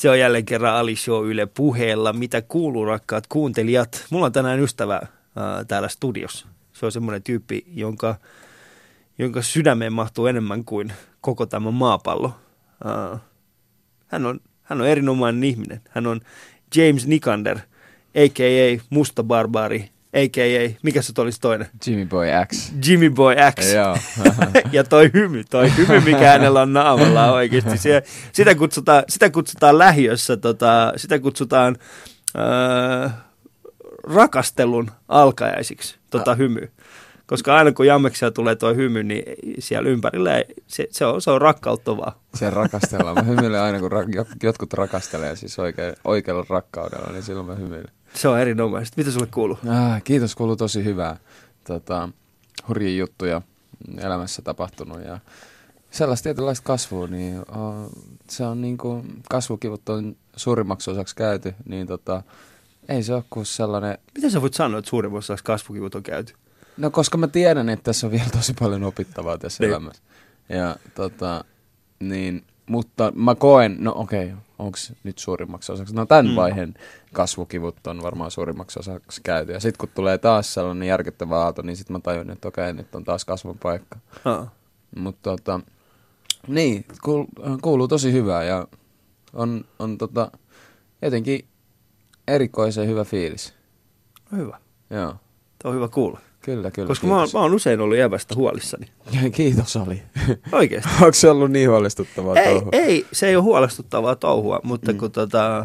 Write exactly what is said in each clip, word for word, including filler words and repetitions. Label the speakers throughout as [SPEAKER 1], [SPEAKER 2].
[SPEAKER 1] Se on jälleen kerran Ali Show Yle Puheella. Mitä kuuluu, rakkaat kuuntelijat? Mulla on tänään ystävä äh, täällä studiossa. Se on semmoinen tyyppi, jonka, jonka sydämeen mahtuu enemmän kuin koko tämä maapallo. Äh, hän, on, hän on erinomainen ihminen. Hän on James Nikander, a k a. Musta Barbaari, a k a. Mikä se olisi toinen?
[SPEAKER 2] Jimmy Boy X.
[SPEAKER 1] Jimmy Boy X.
[SPEAKER 2] Joo.
[SPEAKER 1] Ja toi hymy, toi hymy, mikä hänellä on naamalla oikeasti. Se, sitä, kutsutaan, sitä kutsutaan lähiössä, tota, sitä kutsutaan äh, rakastelun alkajaisiksi, tota hymy. Koska aina kun jammeksia tulee toi hymy, niin siellä ympärillä ei, se, se, on, se on rakkauttavaa.
[SPEAKER 2] Se rakastellaan. Mä hymyilen aina, kun ra- jotkut rakastelee siis oikein, oikealla rakkaudella, niin silloin mä hymyilen.
[SPEAKER 1] Se on erinomaisesti. Mitä sulle kuuluu?
[SPEAKER 2] Ah, kiitos, kuuluu tosi hyvää. Tota, hurjia juttuja elämässä tapahtunut ja sellaista tietynlaista kasvua, niin oh, se on niin kuin, kasvukivut on suurimmaksi osaksi käyty, niin tota, ei se ole kuin sellainen...
[SPEAKER 1] Mitä sä voit sanoa, että suurimmaksi osaksi kasvukivut on käyty?
[SPEAKER 2] No koska mä tiedän, että tässä on vielä tosi paljon opittavaa tässä niin. elämässä. Ja tota, niin, mutta mä koen, no okei, okay, onko nyt suurimmaksi osaksi? No tämän mm. vaiheen kasvukivut on varmaan suurimmaksi osaksi käyty. Ja sitten kun tulee taas sellainen järkyttävä aalto, niin sitten mä tajun, että okei, okay, nyt on taas kasvun paikka. Oh. Mutta tota, niin, kuuluu, kuuluu tosi hyvää ja on, on tota, jotenkin erikoisen hyvä fiilis.
[SPEAKER 1] Hyvä.
[SPEAKER 2] Joo.
[SPEAKER 1] Tämä on hyvä kuulla.
[SPEAKER 2] Kyllä, kyllä.
[SPEAKER 1] Koska mä oon, mä oon usein ollut jäbästä huolissani.
[SPEAKER 2] Kiitos, Ali.
[SPEAKER 1] Oikeesti.
[SPEAKER 2] Onko se ollut niin huolestuttavaa
[SPEAKER 1] ei,
[SPEAKER 2] touhua?
[SPEAKER 1] Ei, se ei ole huolestuttavaa touhua, mutta mm. kun tota...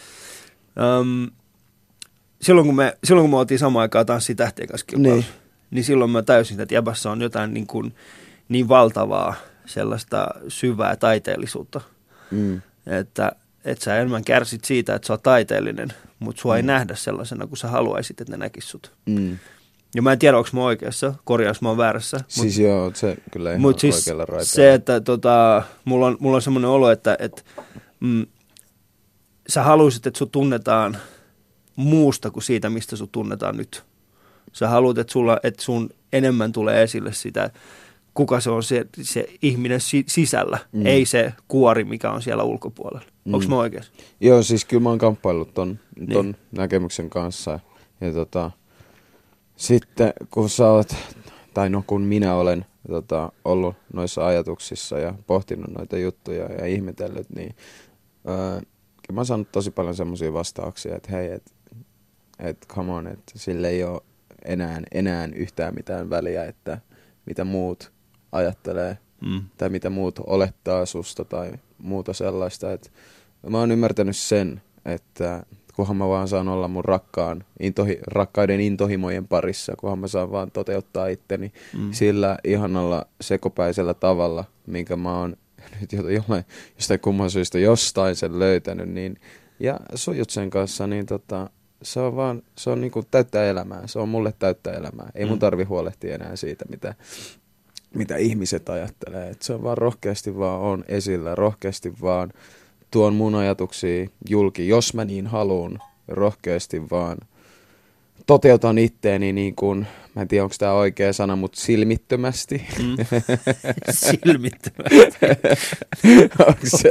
[SPEAKER 1] Um, silloin, kun me, silloin kun me oltiin samaan aikaan Tanssi tähtien kanssa kilpailussa, niin. niin silloin mä täysin, että jäbässä on jotain niin, kuin, niin valtavaa sellaista syvää taiteellisuutta. Mm. Että, että sä enemmän kärsit siitä, että sä oot taiteellinen, mutta sua mm. ei nähdä sellaisena, kun sä haluaisit, että ne näkis sut. Mm. Ja mä en tiedä, onko mä oikeassa, korjaus mä oon väärässä.
[SPEAKER 2] Siis mut, joo, se kyllä ihan
[SPEAKER 1] mut siis
[SPEAKER 2] oikealla raiteella.
[SPEAKER 1] Se, että tota, mulla on, mulla on semmoinen olo, että et, mm, sä haluaisit, että sut tunnetaan muusta kuin siitä, mistä sut tunnetaan nyt. Sä haluat, että, sulla, että sun enemmän tulee esille sitä, kuka se on se, se ihminen si- sisällä, mm. ei se kuori, mikä on siellä ulkopuolella. Mm. Onko mä oikeassa?
[SPEAKER 2] Joo, siis kyllä mä oon kamppaillut ton, ton niin. näkemyksen kanssa. Ja tota... Sitten kun sä oot, tai no kun minä olen tota, ollut noissa ajatuksissa ja pohtinut noita juttuja ja ihmetellyt, niin öö, mä oon saanut tosi paljon semmoisia vastauksia, että hei, että et, come on, että sille ei ole enää, enää yhtään mitään väliä, että mitä muut ajattelee mm. tai mitä muut olettaa susta tai muuta sellaista. Että mä oon ymmärtänyt sen, että kunhan mä vaan saan olla mun rakkaan, intohi, rakkaiden intohimojen parissa, kunhan mä saan vaan toteuttaa itteni mm. sillä ihanalla sekopäisellä tavalla, minkä mä oon nyt jollain, jostain kumman syystä jostain sen löytänyt, niin, ja sujut sen kanssa, niin tota, se on vaan, se on niinku täyttää elämää, se on mulle täyttää elämää. Ei mm. mun tarvi huolehtia enää siitä, mitä, mitä ihmiset ajattelee. Et se on vaan rohkeasti vaan on esillä, rohkeasti vaan tuon mun ajatuksia julki, jos mä niin haluun, rohkeasti vaan toteutan itteeni niin kuin, mä en tiedä onko tämä oikea sana, mutta silmittömästi. Mm.
[SPEAKER 1] Silmittömästi.
[SPEAKER 2] Onko se?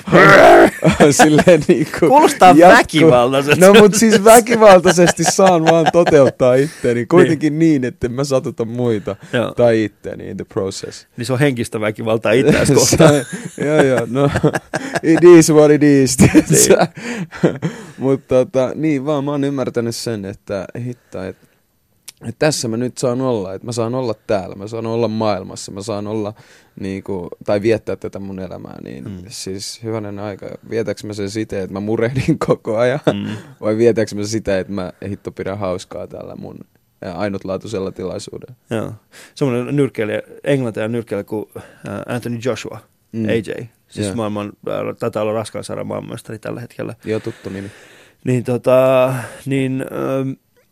[SPEAKER 2] On silleen niin kuin
[SPEAKER 1] kuulostaa väkivaltaisesti.
[SPEAKER 2] No mutta siis väkivaltaisesti saan vaan toteuttaa itteeni. Kuitenkin niin, niin että mä satuta muita joo. tai itteeni in the process.
[SPEAKER 1] Niin se on henkistä väkivaltaa itseäsi kohtaan.
[SPEAKER 2] Joo joo, no it is what it is. Mutta tota, niin vaan mä oon ymmärtänyt sen, että hittaa, että et tässä mä nyt saan olla, että mä saan olla täällä, mä saan olla maailmassa, mä saan olla niinku, tai viettää tätä mun elämää, niin mm. siis hyvänen aika, vietäks mä sen sitä, että mä murehdin koko ajan, mm. vai vietäks mä sitä, että mä hitto pidän hauskaa täällä mun ainutlaatuisella tilaisuudella.
[SPEAKER 1] Joo, semmoinen nyrkkeilijä, englantilainen nyrkkeilijä kuin Anthony Joshua, mm. A J, siis yeah. maailman, taitaa olla raskaan sarjan maailmanmestari tällä hetkellä.
[SPEAKER 2] Joo, tuttu nimi.
[SPEAKER 1] Niin tota, niin... Ähm,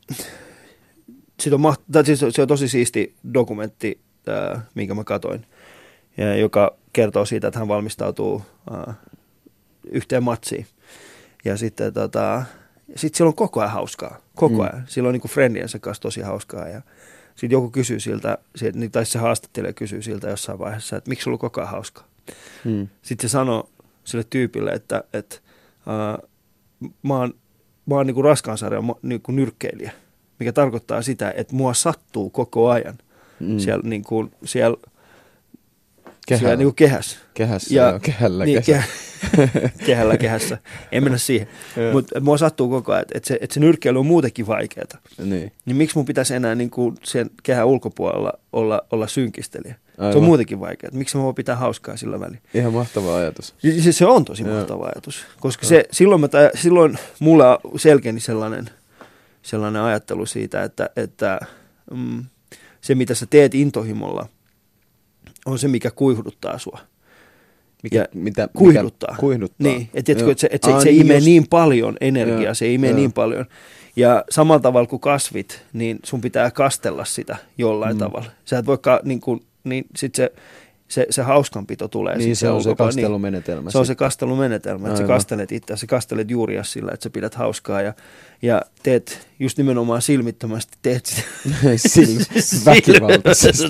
[SPEAKER 1] On maht- siis se on tosi siisti dokumentti, äh, minkä mä katoin, ja joka kertoo siitä, että hän valmistautuu äh, yhteen matsiin. Ja sitten tota, sit sillä on koko ajan hauskaa, koko mm. ajan. Sillä on niin kuin friendiensä kanssa tosi hauskaa. Ja sitten joku kysyy siltä, tai se haastattelija kysyy siltä jossain vaiheessa, että miksi sulla on koko ajan hauskaa. Mm. Sitten se sanoo sille tyypille, että, että uh, mä oon, mä oon niinku raskaan sarjan niinku nyrkkeilijä, mikä tarkoittaa sitä, että mua sattuu koko ajan mm. siellä, niinku, siellä, siellä niinku kehässä.
[SPEAKER 2] Kehässä, ja, joo, kehällä,
[SPEAKER 1] niin, kehä, kehällä kehässä. En mennä siihen. Mutta mua sattuu koko ajan, että se, et se nyrkkeily on muutenkin vaikeaa.
[SPEAKER 2] Niin.
[SPEAKER 1] Niin miksi mun pitäisi enää niinku sen kehän ulkopuolella olla, olla synkistelijä?
[SPEAKER 2] Aivan.
[SPEAKER 1] Se on muutenkin vaikeaa. Miksi mä voin pitää hauskaa sillä välin?
[SPEAKER 2] Ihan mahtava ajatus.
[SPEAKER 1] Se, se on tosi mahtava ajatus. Koska se, silloin, mä, silloin mulla selkeäni sellainen, sellainen ajattelu siitä, että, että mm, se mitä sä teet intohimolla on se, mikä kuihduttaa sua.
[SPEAKER 2] Mikä,
[SPEAKER 1] ja
[SPEAKER 2] mitä,
[SPEAKER 1] kuihduttaa.
[SPEAKER 2] Mikä kuihduttaa.
[SPEAKER 1] Niin, että et, et se, et se, se imee just niin paljon energiaa, joo, se imee joo. niin paljon. Ja samalla tavalla kuin kasvit, niin sun pitää kastella sitä jollain mm. tavalla. Sä et voi, niin, kuin, niin sit se, se, se hauskanpito tulee.
[SPEAKER 2] Niin, se on se kastelumenetelmä.
[SPEAKER 1] Niin, se on se kastelumenetelmä, että sä kastelet itseä, sä kastelet juuria sillä, että sä pidät hauskaa ja, ja teet just nimenomaan silmittömästi, teet sitä.
[SPEAKER 2] Väkivaltaisesti.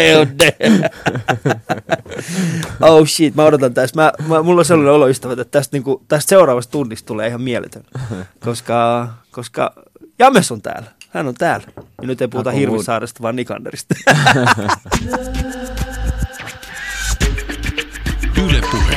[SPEAKER 1] Oh shit, mä odotan tässä. Mä, mä, mulla on sellainen oloystävä, että tästä, niin kuin, tästä seuraavasta tunnista tulee ihan mieletön, koska, koska James on täällä. Hän on täällä. Ja nyt ei puhuta Hirvisaaresta, vaan Nikanderista.
[SPEAKER 3] Yle Puhe.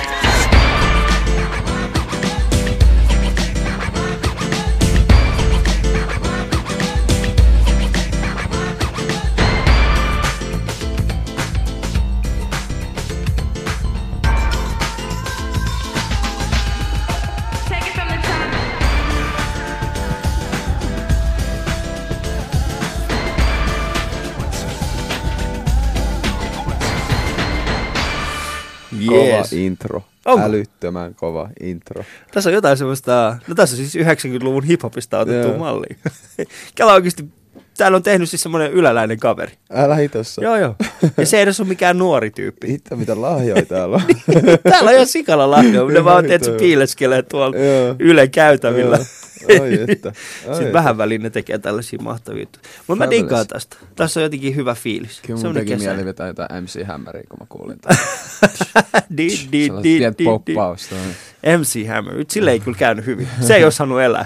[SPEAKER 2] Kova
[SPEAKER 1] Yes.
[SPEAKER 2] intro.
[SPEAKER 1] Onko?
[SPEAKER 2] Älyttömän kova intro.
[SPEAKER 1] Tässä on jotain semmoista, no tässä on siis yhdeksänkymmentäluvun hiphopista otettu
[SPEAKER 2] Joo.
[SPEAKER 1] malli. Kela oikeasti, täällä on tehnyt siis semmoinen yläläinen kaveri.
[SPEAKER 2] Älä hitossa.
[SPEAKER 1] Joo, joo. Ja se ei edes ole mikään nuori tyyppi.
[SPEAKER 2] Hitto, mitä lahjoja täällä on.
[SPEAKER 1] Täällä on ihan sikala lahjoja. Ne vaan teet, se piileskelee tuolla Yle käytävillä.
[SPEAKER 2] Ai että.
[SPEAKER 1] Sitten vähän väliin ne tekee tällaisia mahtavia juttuja. Mutta mä digaan tästä. Tässä on jotenkin hyvä fiilis.
[SPEAKER 2] Kyllä mun teki mieli vetää jotain M C Hammeria, kun mä kuulin
[SPEAKER 1] di, di,
[SPEAKER 2] sellaista
[SPEAKER 1] di,
[SPEAKER 2] pientä
[SPEAKER 1] di,
[SPEAKER 2] poppausta.
[SPEAKER 1] M C Hammer. Nyt sille ei kyllä käynyt hyvin. Se ei ole saanut elää.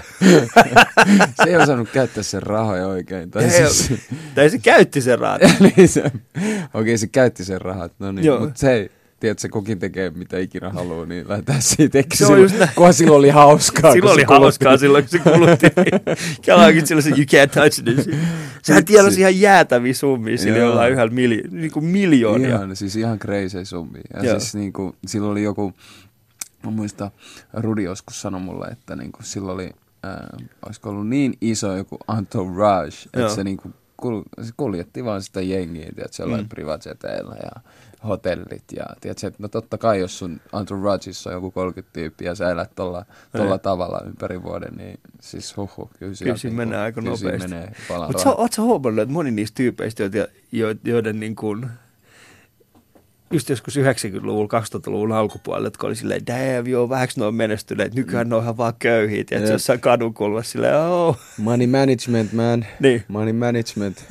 [SPEAKER 2] Se ei osannut käyttää sen rahoja oikein. Tai,
[SPEAKER 1] Ei,
[SPEAKER 2] siis,
[SPEAKER 1] tai se käytti sen rahat.
[SPEAKER 2] niin se, okei, se käytti sen rahat. No niin, mutta se ei. Tiedätkö, kukin tekee mitä ikinä haluaa, niin lähdetään siitä. Eikö se silloin, kunhan silloin oli hauskaa.
[SPEAKER 1] Silloin oli hauskaa silloin, kun se kulutti. Kelaankin silloin se, you can't touch this. Sehän tiedäisi ihan jäätäviä summia sille jollain yhdellä miljo- niin kuin miljoonia.
[SPEAKER 2] Ihan, siis ihan crazy summia. Ja joo. Siis niin kuin, silloin oli joku, mä muistan, Rudi joskus sanoi mulle, että niin kuin, silloin oli, äh, olisiko ollut niin iso joku entourage, että se, niin kuin, kul, se kuljetti vaan sitä jengiä, tiedät, sellainen mm. privajeteilla ja hotellit ja tiedätkö, että no totta kai jos sun entourageissa on joku kolmekymmentä tyyppiä ja sä elät tolla, tolla tavalla ympäri vuoden, niin siis huhhuh. Kyllä,
[SPEAKER 1] kyllä siinä menee niin, aika nopeasti. Mutta ootko sä huomannut, että moni niistä tyypeistä, joiden, joiden niin kuin, just joskus yhdeksänkymmentäluvun, kaksituhattaluvun alkupuolella, jotka oli silleen, damn, joo, vähäksi ne on menestyneet, nykyään ne on ihan vaan köyhiä, että se jossain kadun kulmassa silleen, oh.
[SPEAKER 2] Money management, man.
[SPEAKER 1] Niin.
[SPEAKER 2] Money management.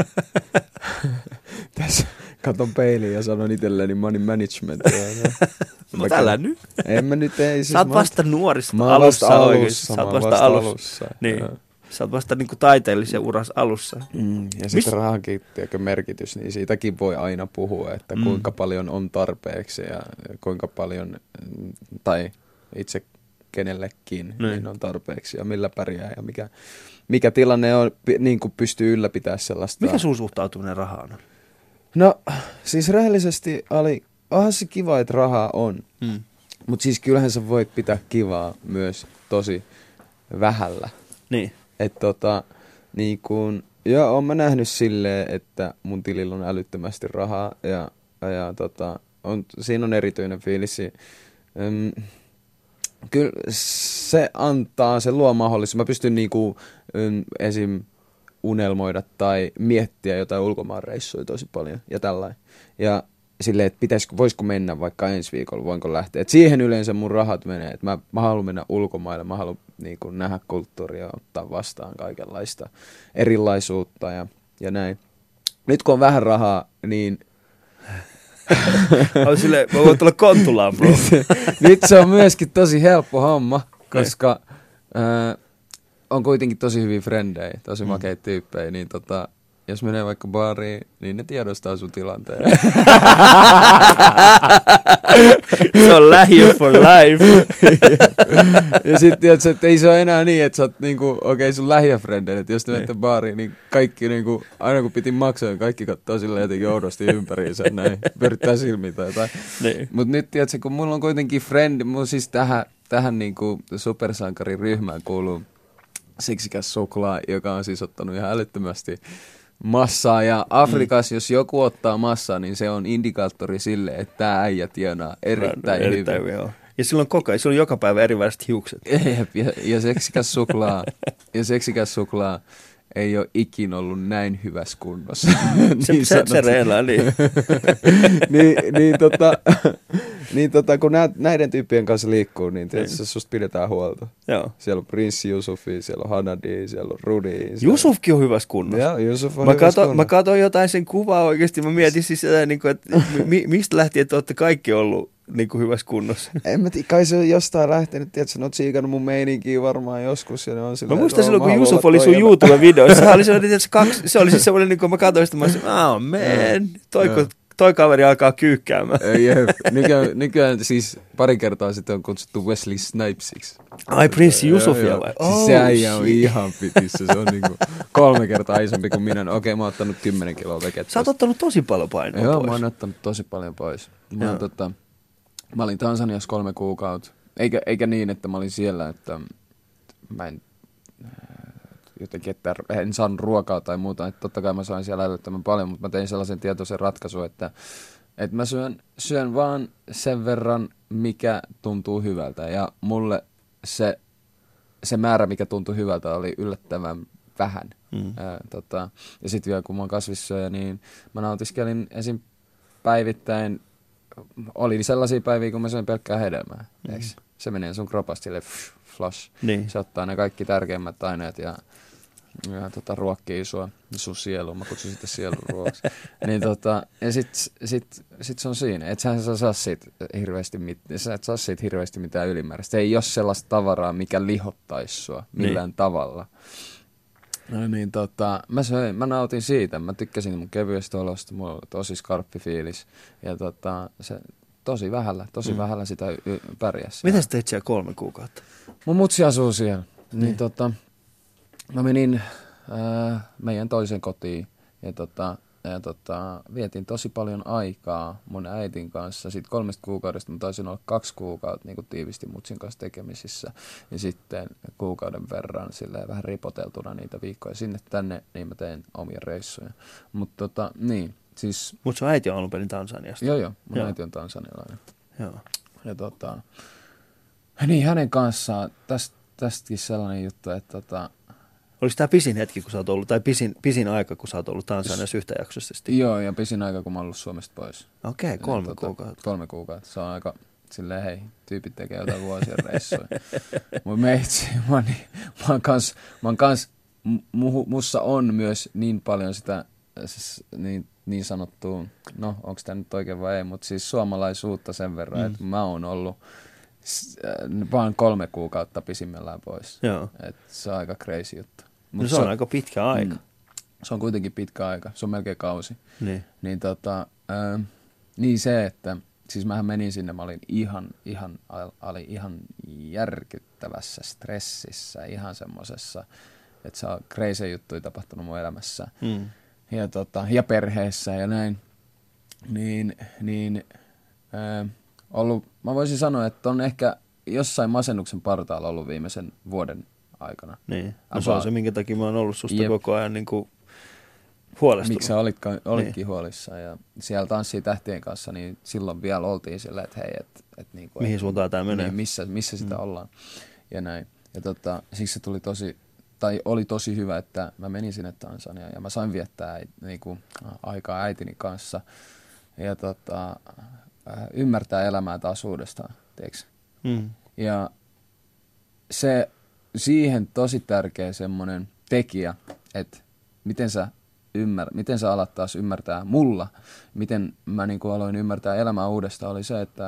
[SPEAKER 2] Tässä katon peiliin ja sanon itselleni money management.
[SPEAKER 1] Mutta älä nyt.
[SPEAKER 2] En mä nyt, ei. Siis
[SPEAKER 1] sä oot vasta nuorista
[SPEAKER 2] mä
[SPEAKER 1] alussa,
[SPEAKER 2] vasta
[SPEAKER 1] oikeasti. Sä oot vasta, vasta alussa.
[SPEAKER 2] alussa.
[SPEAKER 1] Niin. Ja. Sä oot vasta niinku taiteellisen uras alussa.
[SPEAKER 2] Mm, ja sitten rahankin merkitys, niin siitäkin voi aina puhua, että mm. kuinka paljon on tarpeeksi ja kuinka paljon, tai itse kenellekin, mm. niin on tarpeeksi ja millä pärjää ja mikä, mikä tilanne on, niin kuin pystyy ylläpitämään sellaista.
[SPEAKER 1] Mikä sun suhtautuminen rahaan on?
[SPEAKER 2] No, siis rehellisesti, Ali, onhan se kiva, että rahaa on. Mm. Mutta siis kyllähän sä voit pitää kivaa myös tosi vähällä.
[SPEAKER 1] Niin.
[SPEAKER 2] Että tota, niin kun, joo, oon mä nähnyt silleen, että mun tilillä on älyttömästi rahaa ja, ja tota, on, siinä on erityinen fiilis. Ym, kyllä se antaa, se luo mahdollisuus. Mä pystyn niinku ym, esim. Unelmoida tai miettiä jotain ulkomaanreissuja tosi paljon ja tällainen. Ja silleen, että pitäisikö, voisiko mennä vaikka ensi viikolla, voinko lähteä. Et siihen yleensä mun rahat menee. Et mä, mä haluan mennä ulkomaille, mä haluan niin kuin nähdä kulttuuria ja ottaa vastaan kaikenlaista erilaisuutta ja, ja näin. Nyt kun on vähän rahaa, niin...
[SPEAKER 1] On silleen, mä voin tulla Kontulaan, bro.
[SPEAKER 2] Nyt se on myöskin tosi helppo homma. koska äh, on kuitenkin tosi hyviä frendejä, tosi mm. makeita tyyppejä, niin tota, jos menee vaikka baariin, niin ne tiedostaa sun tilanteen.
[SPEAKER 1] Se on lähiö for life.
[SPEAKER 2] ja sitten tiedätkö, että ei se ole enää niin, että sä oot niinku, okei okay, sun lähiöfrendeille, että jos te menette baariin, niin kaikki niinku, aina kun piti maksaa, kaikki katsoo silleen jotenkin oudosti ympäriinsä, näin, pyörittää silmiä tai jotain. Niin. Mut nyt tiedätkö, kun mulla on kuitenkin frendi, mun siis tähän, tähän niinku supersankariryhmään kuuluu seksikäs suklaa, joka on siis ottanut ihan älyttömästi massaa, ja Afrikassa, mm. jos joku ottaa massaa, niin se on indikaattori sille, että tämä äijä tienaa erittäin, erittäin hyvin. Joo.
[SPEAKER 1] Ja silloin koko ajan, silloin joka päivä eriväiset hiukset.
[SPEAKER 2] Jep, ja, ja seksikäs suklaa, ja seksikäs suklaa ei ole ikin ollut näin hyvässä kunnossa.
[SPEAKER 1] Se, niin se, se reilaa, niin.
[SPEAKER 2] niin, niin, tota, niin tota, kun nä, näiden tyyppien kanssa liikkuu, niin tietysti susta pidetään huolta. Joo. Siellä on Prinssi Yusufi, siellä on Hanadi, siellä on Rudi.
[SPEAKER 1] Jusufkin on hyvässä kunnossa.
[SPEAKER 2] Joo, Jusuf on
[SPEAKER 1] mä
[SPEAKER 2] hyvässä
[SPEAKER 1] kato,
[SPEAKER 2] kunnossa.
[SPEAKER 1] Mä katsoin jotain sen kuvaa oikeasti, mä mietin siis sitä, että mi, mistä lähtien, että olette kaikki ollut niin kuin hyvässä kunnossa.
[SPEAKER 2] En mä tiedä, kai se on jostain lähtenyt, tiedätkö, ne on tsiikannut mun meininkiä varmaan joskus. Ja ne on silleen,
[SPEAKER 1] mä muistan silloin, kun Jusuf oli sun YouTube-videoissa. Se oli, se, kaksi, se oli siis semmoinen, niin kun mä katsoin sitä, mä olisin, oh man, toi, toi kaveri alkaa kyykkäämään.
[SPEAKER 2] Jep, nykyään, nykyään siis pari kertaa sitten on kutsuttu Wesley Snipesiksi.
[SPEAKER 1] Ai, Prinssi Jusufia vai?
[SPEAKER 2] Oh, se äijä on ihan pitissä, se on niinku kolme kertaa isompi kuin minä. Okei, okay, mä oon ottanut kymmenen kiloa vekettä.
[SPEAKER 1] Sä oot ottanut tosi paljon painoa
[SPEAKER 2] Joo,
[SPEAKER 1] pois.
[SPEAKER 2] mä oon ottanut tosi paljon pois. Mä, tota, mä olin Tansaniassa kolme kuukautta. Eikä, eikä niin, että mä olin siellä, että mä en jotenkin, että en saanut ruokaa tai muuta. Että totta kai mä sain siellä älyttömän paljon, mutta mä tein sellaisen tietoisen ratkaisun, että, että mä syön, syön vaan sen verran, mikä tuntuu hyvältä. Ja mulle se, se määrä, mikä tuntui hyvältä, oli yllättävän vähän. Mm. Ää, tota, ja sitten vielä, kun mä oon kasvissyöjä, niin mä nautiskelin esim. Päivittäin. Oli sellaisia päiviä, kun mä söin pelkkää hedelmää. Mm. Se menee sun kropasta sille flash. Niin. Se ottaa ne kaikki tärkeimmät aineet ja, ja tota, ruokkii sua, sun sielu. Mä kutsun sitä sielun ruoaksi. niin, tota, ja sit, sit, sit se on siinä. Et sä, sä saa siitä hirveästi, mit, sä et saa siitä hirveästi mitään ylimääräistä. Ei ole sellaista tavaraa, mikä lihottaisi sua millään niin. tavalla. No niin, tota, mä, söin, mä nautin siitä. Mä tykkäsin mun kevyestä olosta. Mulla oli tosi skarppi fiilis. Ja tota, se tosi vähällä, tosi mm. vähällä sitä y- pärjäs.
[SPEAKER 1] Miten sä teit siellä kolme kuukautta?
[SPEAKER 2] Mun mutsi asuu siellä. Niin, niin tota, mä menin äh, meidän toisen kotiin. Ja tota, ja tota, vietin tosi paljon aikaa mun äitin kanssa. Sitten kolmesta kuukaudesta mä taisin olla kaksi kuukautta niin tiivisti mutsin kanssa tekemisissä. Ja sitten kuukauden verran silleen, vähän ripoteltuna niitä viikkoja sinne tänne, niin mä tein omia reissuja. Mutta tota, niin, siis...
[SPEAKER 1] Mut sun äiti on alun perin Tansaniasta.
[SPEAKER 2] Joo, joo. Mun joo. äiti on tansanialainen.
[SPEAKER 1] Joo.
[SPEAKER 2] Ja tota... Niin, hänen kanssaan täst, tästäkin sellainen juttu, että tota...
[SPEAKER 1] Oliko tämä pisin hetki, kun sä oot ollut, tai pisin, pisin aika, kun sä oot ollut Tansaniassa yhtäjaksoisesti?
[SPEAKER 2] Joo, ja pisin aika, kun mä oon ollut Suomesta pois.
[SPEAKER 1] Okei, okay, kolme tota, kuukautta.
[SPEAKER 2] Kolme kuukautta. Se on aika, silleen hei, tyypit tekee jotain vuosien reissuja. Mutta meitsi, mä oon, mä oon kans, mä oon kans mu, mussa on myös niin paljon sitä, siis, niin, niin sanottua, no onko tämä nyt oikein vai ei, mutta siis suomalaisuutta sen verran, mm. että mä oon ollut vaan kolme kuukautta pisimmillään pois. Joo. Et se on aika crazy juttu.
[SPEAKER 1] Mut no se on, on aika pitkä aika. Mm,
[SPEAKER 2] se on kuitenkin pitkä aika. Se on melkein kausi.
[SPEAKER 1] Niin.
[SPEAKER 2] Niin, tota, äh, niin se, että siis mähän menin sinne, mä olin ihan, ihan, oli ihan järkyttävässä stressissä, ihan semmosessa, että se on crazy juttuja tapahtunut mun elämässä. Mm. Ja, tota, ja perheessä ja näin. Niin, niin äh, ollut, mä voisin sanoa, että on ehkä jossain masennuksen partaalla ollut viimeisen vuoden aikana.
[SPEAKER 1] Niin. No se on se, minkä takia mä oon ollut susta Jep. koko ajan niin kuin huolestunut.
[SPEAKER 2] Miksi sä olitkin, olitkin niin. huolissaan. Ja siellä Tanssii tähtien kanssa, niin silloin vielä oltiin sillä, että hei, et, et niin kuin,
[SPEAKER 1] mihin
[SPEAKER 2] et,
[SPEAKER 1] suuntaan tää menee.
[SPEAKER 2] Niin, missä, missä sitä mm. ollaan. Ja näin. Ja tota, siksi se tuli tosi, tai oli tosi hyvä, että mä menin sinne Tansaniaan ja mä sain viettää niin kuin, aikaa äitini kanssa. Ja tota, ymmärtää elämää taas uudestaan, teeksi? Mm. Ja se, siihen tosi tärkeä semmoinen tekijä, että miten sä, ymmär, miten sä alat taas ymmärtää mulla, miten mä niin kuin aloin ymmärtää elämää uudestaan, oli se, että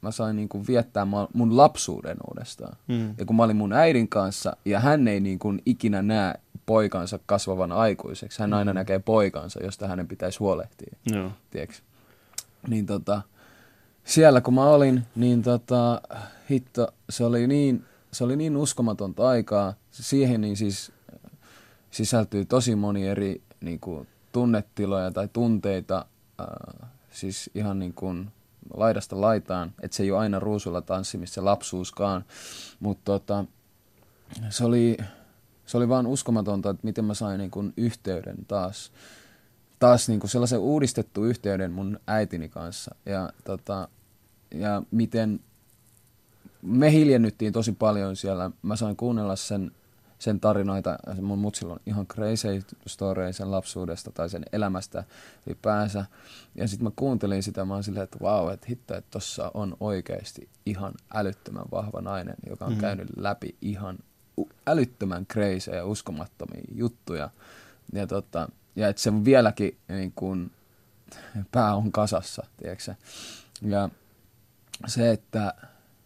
[SPEAKER 2] mä sain niin kuin viettää mun lapsuuden uudestaan.
[SPEAKER 1] Mm.
[SPEAKER 2] Ja kun mä olin mun äidin kanssa, ja hän ei niin kuin ikinä näe poikansa kasvavan aikuiseksi. Hän aina mm. näkee poikansa, josta hänen pitäisi huolehtia.
[SPEAKER 1] Joo.
[SPEAKER 2] Tiedätkö? Niin tota, siellä kun mä olin, niin tota, hitto, se oli niin, se oli niin uskomatonta aikaa. Siihen niin siis sisältyy tosi moni eri niin kuin, tunnetiloja tai tunteita, äh, siis ihan niin kuin laidasta laitaan, että se ei ole aina ruusulla tanssimista se lapsuuskaan, mutta tota, se oli, se oli vaan uskomatonta, että miten mä sain niin kuin yhteyden taas, taas niin kuin sellaisen uudistettu yhteyden mun äitini kanssa ja, tota, ja miten me hiljennyttiin tosi paljon siellä, mä sain kuunnella sen sen tarinoita, mun mutsilla on ihan crazy story sen lapsuudesta tai sen elämästä ylipäänsä. Ja sitten mä kuuntelin sitä, mä oon silleen, että vau, että hitto, että tossa on oikeasti ihan älyttömän vahva nainen, joka on mm-hmm. käynyt läpi ihan älyttömän crazy ja uskomattomia juttuja. Ja, tota, ja että se vieläkin niin kun, pää on kasassa, tiedätkö? Ja se, että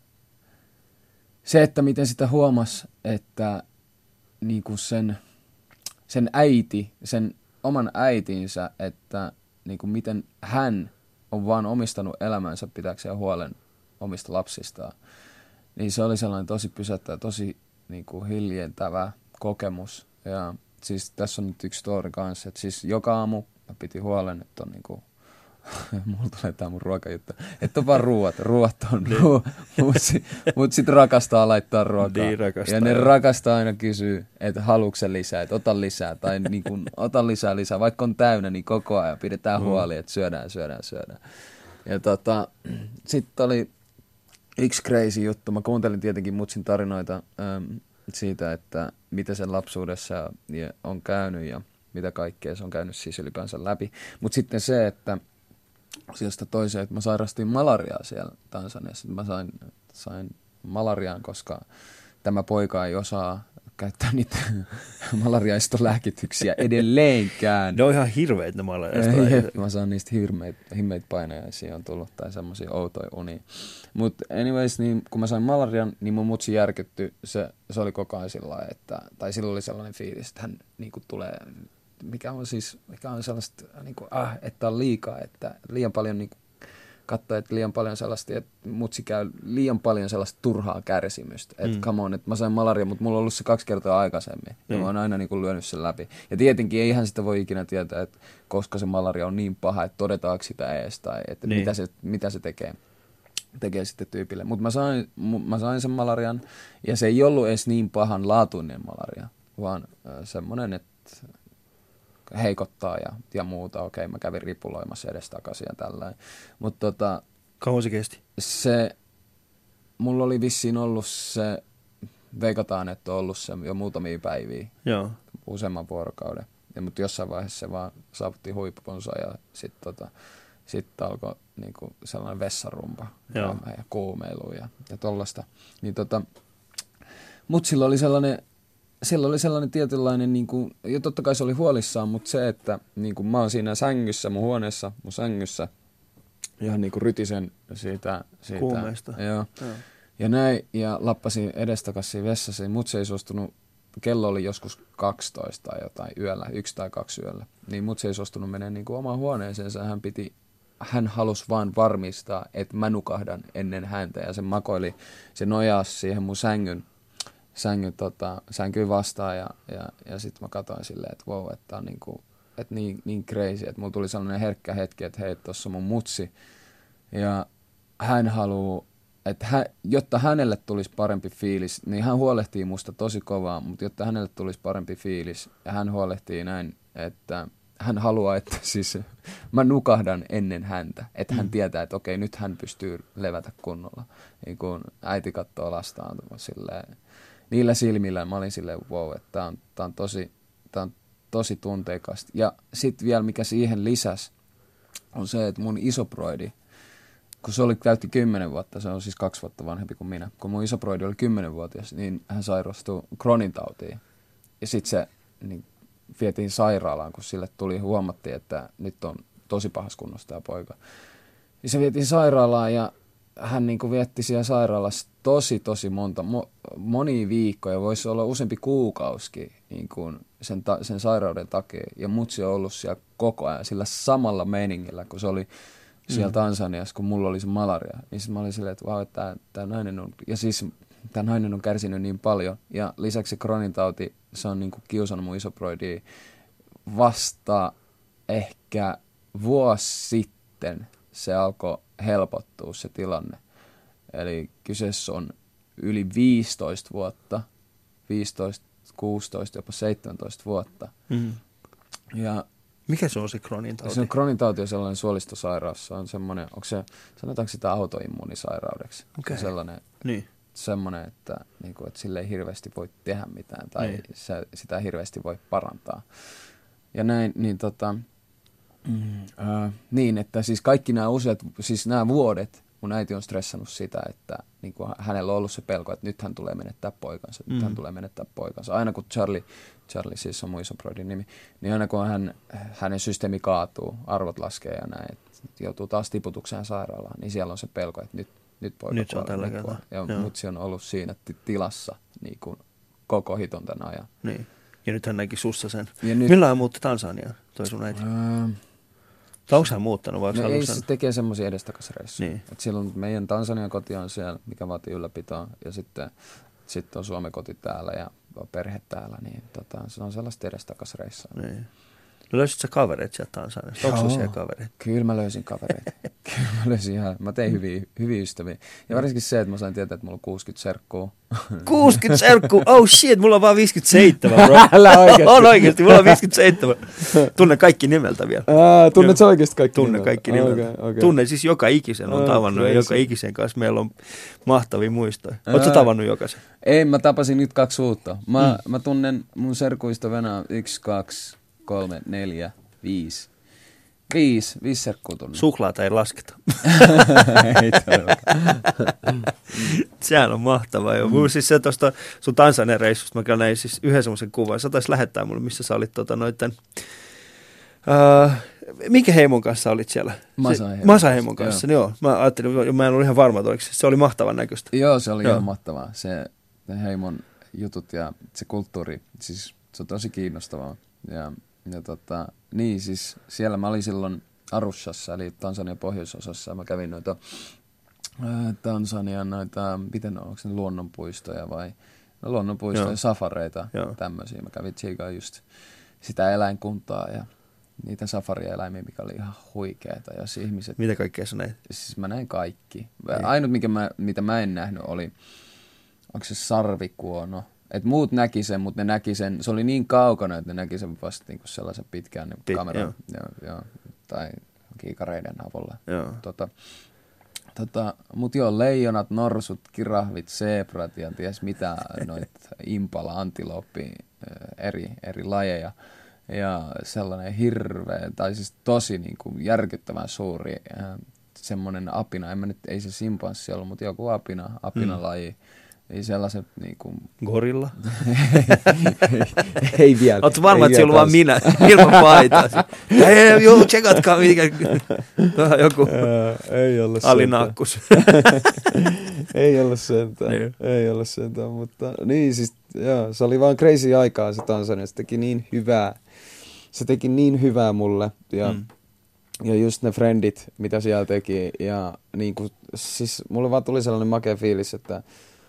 [SPEAKER 2] se, että miten sitä huomasi, että niin kuin sen, sen äiti, sen oman äitinsä, että niin kuin miten hän on vaan omistanut elämänsä pitääkseen huolen omista lapsistaan. Niin se oli sellainen tosi pysäyttävä, tosi niin kuin hiljentävä kokemus. Ja siis tässä on nyt yksi story kanssa, että siis joka aamu mä piti huolen, että on niin kuin mulla tulee tää mun ruokajuttu. Että on vaan ruuat. Ruuat on ruu. Mutta sit, mut sit rakastaa laittaa ruokaa.
[SPEAKER 1] Niin rakastaa.
[SPEAKER 2] Ja ne rakastaa aina kysyä, että haluatko sä lisää, että ota lisää. Tai niin kun, ota lisää lisää. Vaikka on täynnä, niin koko ajan pidetään huoli, että syödään, syödään, syödään. Ja tota, sitten oli yksi crazy juttu. Mä kuuntelin tietenkin mutsin tarinoita ähm, siitä, että mitä sen lapsuudessa on käynyt ja mitä kaikkea se on käynyt siis ylipäänsä läpi. Mutta sitten se, että asiasta toiseen, että mä sairastin malariaa siellä Tansaniassa. Mä sain, sain malariaan, koska tämä poika ei osaa käyttää niitä malariaistolääkityksiä edelleenkään.
[SPEAKER 1] Ne on ihan hirveet ne malariaistolääkitykset.
[SPEAKER 2] Mä saan niistä hirmeitä, hirmeitä painajaisia on tullut tai semmoisia outoja unia. Mutta anyways, niin kun mä sain malarian, niin mun mutsi järkyttyi. Se, se oli koko ajan sillä lailla, että, tai silloin oli sellainen fiilis, että hän niinku tulee... Mikä on siis, mikä on sellaista, niin kuin, ah, että on liikaa, että liian paljon niin katsoo, että liian paljon sellaista, että mutsi käy liian paljon sellaista turhaa kärsimystä. Että mm. come on, että mä sain malaria, mutta mulla on ollut se kaksi kertaa aikaisemmin. Mm. Ja mä oon aina niin kuin lyönyt sen läpi. Ja tietenkin eihän sitä voi ikinä tietää, että koska se malaria on niin paha, että todetaanko sitä edes tai että niin. mitä, se, mitä se tekee. tekee sitten tyypille. Mutta mä sain, mä sain sen malarian ja se ei ollut edes niin pahan laatuinen malaria, vaan äh, semmoinen, että heikottaa ja, ja muuta. Okei, mä kävin ripuloimassa edestakaisin ja tällainen. Mutta tota...
[SPEAKER 1] Kauan se kesti?
[SPEAKER 2] Se... Mulla oli vissiin ollut se... Veikataan, että on ollut se jo muutamia päiviä.
[SPEAKER 1] Joo.
[SPEAKER 2] Useamman vuorokauden. Ja, mutta jossain vaiheessa se vaan saavutti huippuponsa ja sitten tota, sit alkoi niinku sellainen vessarumpa.
[SPEAKER 1] Joo.
[SPEAKER 2] Ja, ja kuumeilu ja, ja tollaista. Niin tota... Mut sillä oli sellainen... Siellä oli sellainen tietynlainen, niin kuin, ja totta kai se oli huolissaan, mutta se, että niin kuin mä oon siinä sängyssä, mun huoneessa, mun sängyssä, ihan niin kuin rytisen siitä. siitä
[SPEAKER 1] Kuumeesta.
[SPEAKER 2] Joo. Joo. Ja näin, ja lappasin edestakaisin vessassa, mut se ei suostunut, kello oli joskus kaksitoista tai jotain yöllä, yksi tai kaksi yöllä, niin mut se ei suostunut mennä niin kuin omaan huoneeseensa, hän piti, hän halusi vaan varmistaa, että mä nukahdan ennen häntä, ja se makoili, se nojasi siihen mun sängyn, sängyn tota, sänkyyn vastaan ja, ja, ja sitten mä katsoin silleen, että wow, että on niinku, et niin, niin crazy, että mulla tuli sellainen herkkä hetki, että hei, tossa on mun mutsi ja hän haluaa, että hän, jotta hänelle tulisi parempi fiilis, niin hän huolehtii musta tosi kovaa, mutta jotta hänelle tulisi parempi fiilis ja hän huolehtii näin, että hän haluaa, että siis mä nukahdan ennen häntä, että hän tietää, että okei, nyt hän pystyy levätä kunnolla, niin kun äiti katsoo lastaan silleen, niillä silmillä mä olin silleen, wow, että tää on, tää on, tosi, tää on tosi tunteikasta. Ja sitten vielä mikä siihen lisäsi, on se, että mun isoproidi, kun se oli täytti kymmenen vuotta, se on siis kaksi vuotta vanhempi kuin minä, kun mun isoproidi oli kymmenvuotias, niin hän sairastui Crohnin tautiin. Ja sitten se niin, vietiin sairaalaan, kun sille tuli, huomattiin, että nyt on tosi pahassa kunnossa tämä poika. Ja se vietiin sairaalaan ja hän niin kuin vietti siellä sairaalassa tosi, tosi monta, mo, monia viikkoja, voisi olla useampi kuukausikin niin kuin sen, ta, sen sairauden takia. Ja mutsi on ollut siellä koko ajan sillä samalla meiningillä, kun se oli siellä mm. Tansaniassa, kun mulla oli se malaria. Niin sitten mä olin silleen, että vau, tämä, tämä nainen on, ja siis tämä nainen on kärsinyt niin paljon. Ja lisäksi se Crohnin tauti, se on niin kuin kiusannut mun isoproidia vasta ehkä vuosi sitten se alkoi helpottua se tilanne. Eli kyseessä on yli viisitoista vuotta, viisitoista, kuusitoista, jopa seitsemäntoista vuotta.
[SPEAKER 1] Mm.
[SPEAKER 2] Ja
[SPEAKER 1] mikä se on se Crohnin tauti?
[SPEAKER 2] Se on Crohnin tauti on sellainen suolistosairaus. Se on semmoinen, onko se, sanotaanko sitä autoimmuunisairaudeksi?
[SPEAKER 1] Okay.
[SPEAKER 2] Se on sellainen,
[SPEAKER 1] niin.
[SPEAKER 2] semmoinen, että, niin kuin, että sille ei hirveästi voi tehdä mitään tai niin. se, sitä ei hirveästi voi parantaa. Ja näin, niin tota, mm, äh, niin, että siis kaikki nämä useat, siis nämä vuodet, mun äiti on stressannut sitä, että niin kuin hänellä on ollut se pelko, että nyt hän tulee menettää poikansa, nyt mm. hän tulee menettää poikansa. Aina kun Charlie, Charlie siis on mun isoproidin nimi, niin aina kun hän, hänen systeemi kaatuu, arvot laskee ja näin, että joutuu taas tiputukseen sairaalaan, niin siellä on se pelko, että nyt, nyt poika
[SPEAKER 1] nyt se on tällä kertaa.
[SPEAKER 2] Ja Joo. mutsi on ollut siinä tilassa niin kuin koko hiton tämän ajan.
[SPEAKER 1] Niin. Ja nyt hän näki sussa sen.
[SPEAKER 2] Nyt,
[SPEAKER 1] Milloin hän muutti Tansaniaan, toi sun äiti?
[SPEAKER 2] Öö,
[SPEAKER 1] tai onko hän muuttanut? Vai
[SPEAKER 2] no ei, se tekee semmoisia edestakasreissuja.
[SPEAKER 1] Niin.
[SPEAKER 2] Et silloin meidän Tansanian koti on siellä, mikä vaatii ylläpitoa, ja sitten, sitten on Suomen koti täällä ja perhe täällä, niin tota, se on sellaista edestakasreissua.
[SPEAKER 1] Niin. No löysit sä kavereita sieltä Tansaniasta? Onko siellä kavereita?
[SPEAKER 2] Kyllä mä löysin kavereita. Kyllä mä löysin ihan, mä tein hyviä, hyviä ystäviä. Ja varsinkin se, että mä sain tietää, että mulla on kuusikymmentä serkkuu.
[SPEAKER 1] kuusikymmentä serkkuu? Oh shit, mulla on vaan viisikymmentäseitsemän, bro.
[SPEAKER 2] Älä oikeesti.
[SPEAKER 1] On oikeesti, mulla on viisikymmentäseitsemän. Tunne kaikki nimeltä vielä.
[SPEAKER 2] Ää, tunnet sä oikeesti kaikki
[SPEAKER 1] Tunne
[SPEAKER 2] nimeltä?
[SPEAKER 1] kaikki nimeltä. Okay, okay. Tunne siis joka ikisen on tavannut ja joka ikisen kanssa meillä on mahtavia muistoja. Ootko sä tavannut jokaisen?
[SPEAKER 2] Ei, mä tapasin nyt kaksi uutta. Mä, mm. mä tunnen mun serkuista venää yksi, kaksi, kolme, neljä, viisi. Viisi, viisi serkkuu tunnen.
[SPEAKER 1] Suklaata ei lasketa.
[SPEAKER 2] Ei todellakaan.
[SPEAKER 1] Sehän on mahtavaa jo. Mm. Siis se tuosta sun Tansanian reissusta, mä näin siis yhden semmoisen kuvan. Sä taisi lähettää mulle, missä sä olit tota noitten... Uh, minkä heimon kanssa olit siellä?
[SPEAKER 2] Masa-heimon,
[SPEAKER 1] Masa-heimon kanssa, joo. joo. Mä ajattelin, mä en ollut ihan varma, että se oli mahtavan näköistä.
[SPEAKER 2] Joo, se oli joo. ihan mahtavaa. Se heimon jutut ja se kulttuuri, siis se on tosi kiinnostavaa. Ja, ja tota, niin siis siellä mä olin silloin Arushassa, eli Tansanian pohjoisosassa. Mä kävin noita äh, Tansanian noita, miten on, onko ne luonnonpuistoja vai no, luonnonpuistoja, joo. safareita, joo. tämmöisiä. Mä kävin tsiikaan just sitä eläinkuntaa ja niitä safarieläimiä, mikä oli ihan huikeeta. Jos ihmiset,
[SPEAKER 1] mitä kaikkea sä näit?
[SPEAKER 2] Siis mä näin kaikki. Ei. Ainut, mikä mä, mitä mä en nähnyt, oli, onko se sarvikuono. Et muut näki sen, mutta ne näki sen, se oli niin kaukana, että ne näki sen vasta niinku sellaisen pitkään niin kameran joo. Jo, tai kiikareiden avulla. Tota, tota, mutta joo, leijonat, norsut, kirahvit, zebrat ja ties mitä, noit impala, antiloppi, eri, eri lajeja. Ja sellainen hirveä, tai siis tosi niin kuin järkyttävän suuri äh, semmoinen apina. En mä nyt, ei se simpanssi ollut, mutta joku apina, apinalaji. Mm. Ei sellaiset niin kuin...
[SPEAKER 1] Gorilla?
[SPEAKER 2] ei, ei vielä.
[SPEAKER 1] Ootko varma, että se ollut vaan minä, ilman paitaa? Hei, joo, tsekatkaa mikä. Joku
[SPEAKER 2] ei ollut
[SPEAKER 1] alinakkus.
[SPEAKER 2] ei ollut sentään, niin. ei ollut sentään, mutta niin siis, joo, se oli vaan crazy aikaa se Tansania, se teki niin hyvää. Se teki niin hyvää mulle ja, mm. ja just ne friendit, mitä siellä teki. Ja niin kuin, siis mulle vaan tuli sellainen makea fiilis, että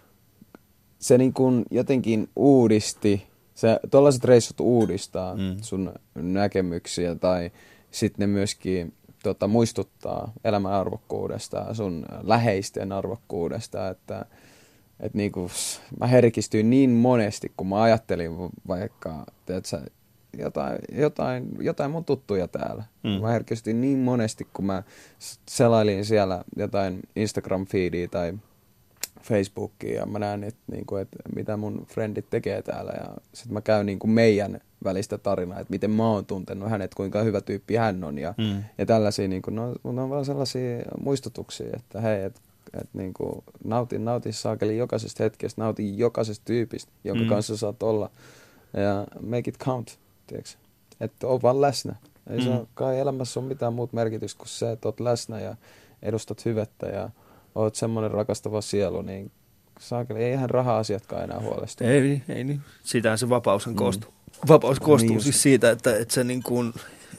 [SPEAKER 2] se niin kuin jotenkin uudisti, se, tollaiset reissut uudistaa mm. sun näkemyksiä tai sitten ne myöskin tota, muistuttaa elämän arvokkuudesta ja sun läheisten arvokkuudesta, että et niin kuin, mä herkistyin niin monesti, kun mä ajattelin vaikka, tiedätkö, Jotain, jotain, jotain mun tuttuja täällä. Mm. Mä herkistyin niin monesti, kun mä selailin siellä jotain Instagram-feediä tai Facebookia ja mä näen, että, niin kuin, että mitä mun friendit tekee täällä. Ja sit mä käyn niin kuin meidän välistä tarinaa, että miten mä oon tuntenut hänet, kuinka hyvä tyyppi hän on. Ja, mm. ja tällaisia, niin kuin, no, ne on vaan sellaisia muistutuksia, että hei, että et, niin kuin, nautin, nautin saakeli jokaisesta hetkestä, nautin jokaisesta tyypistä, jonka mm. kanssa saat olla. Ja make it count. Että on vaan läsnä. Ei mm. se kai elämässä ole mitään muuta merkitystä kuin se, että oot läsnä ja edustat hyvettä ja, oot semmoinen rakastava sielu, niin saakeli, eihän raha-asiatkaan enää huolestu.
[SPEAKER 1] Ei, ei niin. Sitähän se vapaus on koostuu. Mm. Vapaus koostuu niin siis siitä, että, että sä niin kuin,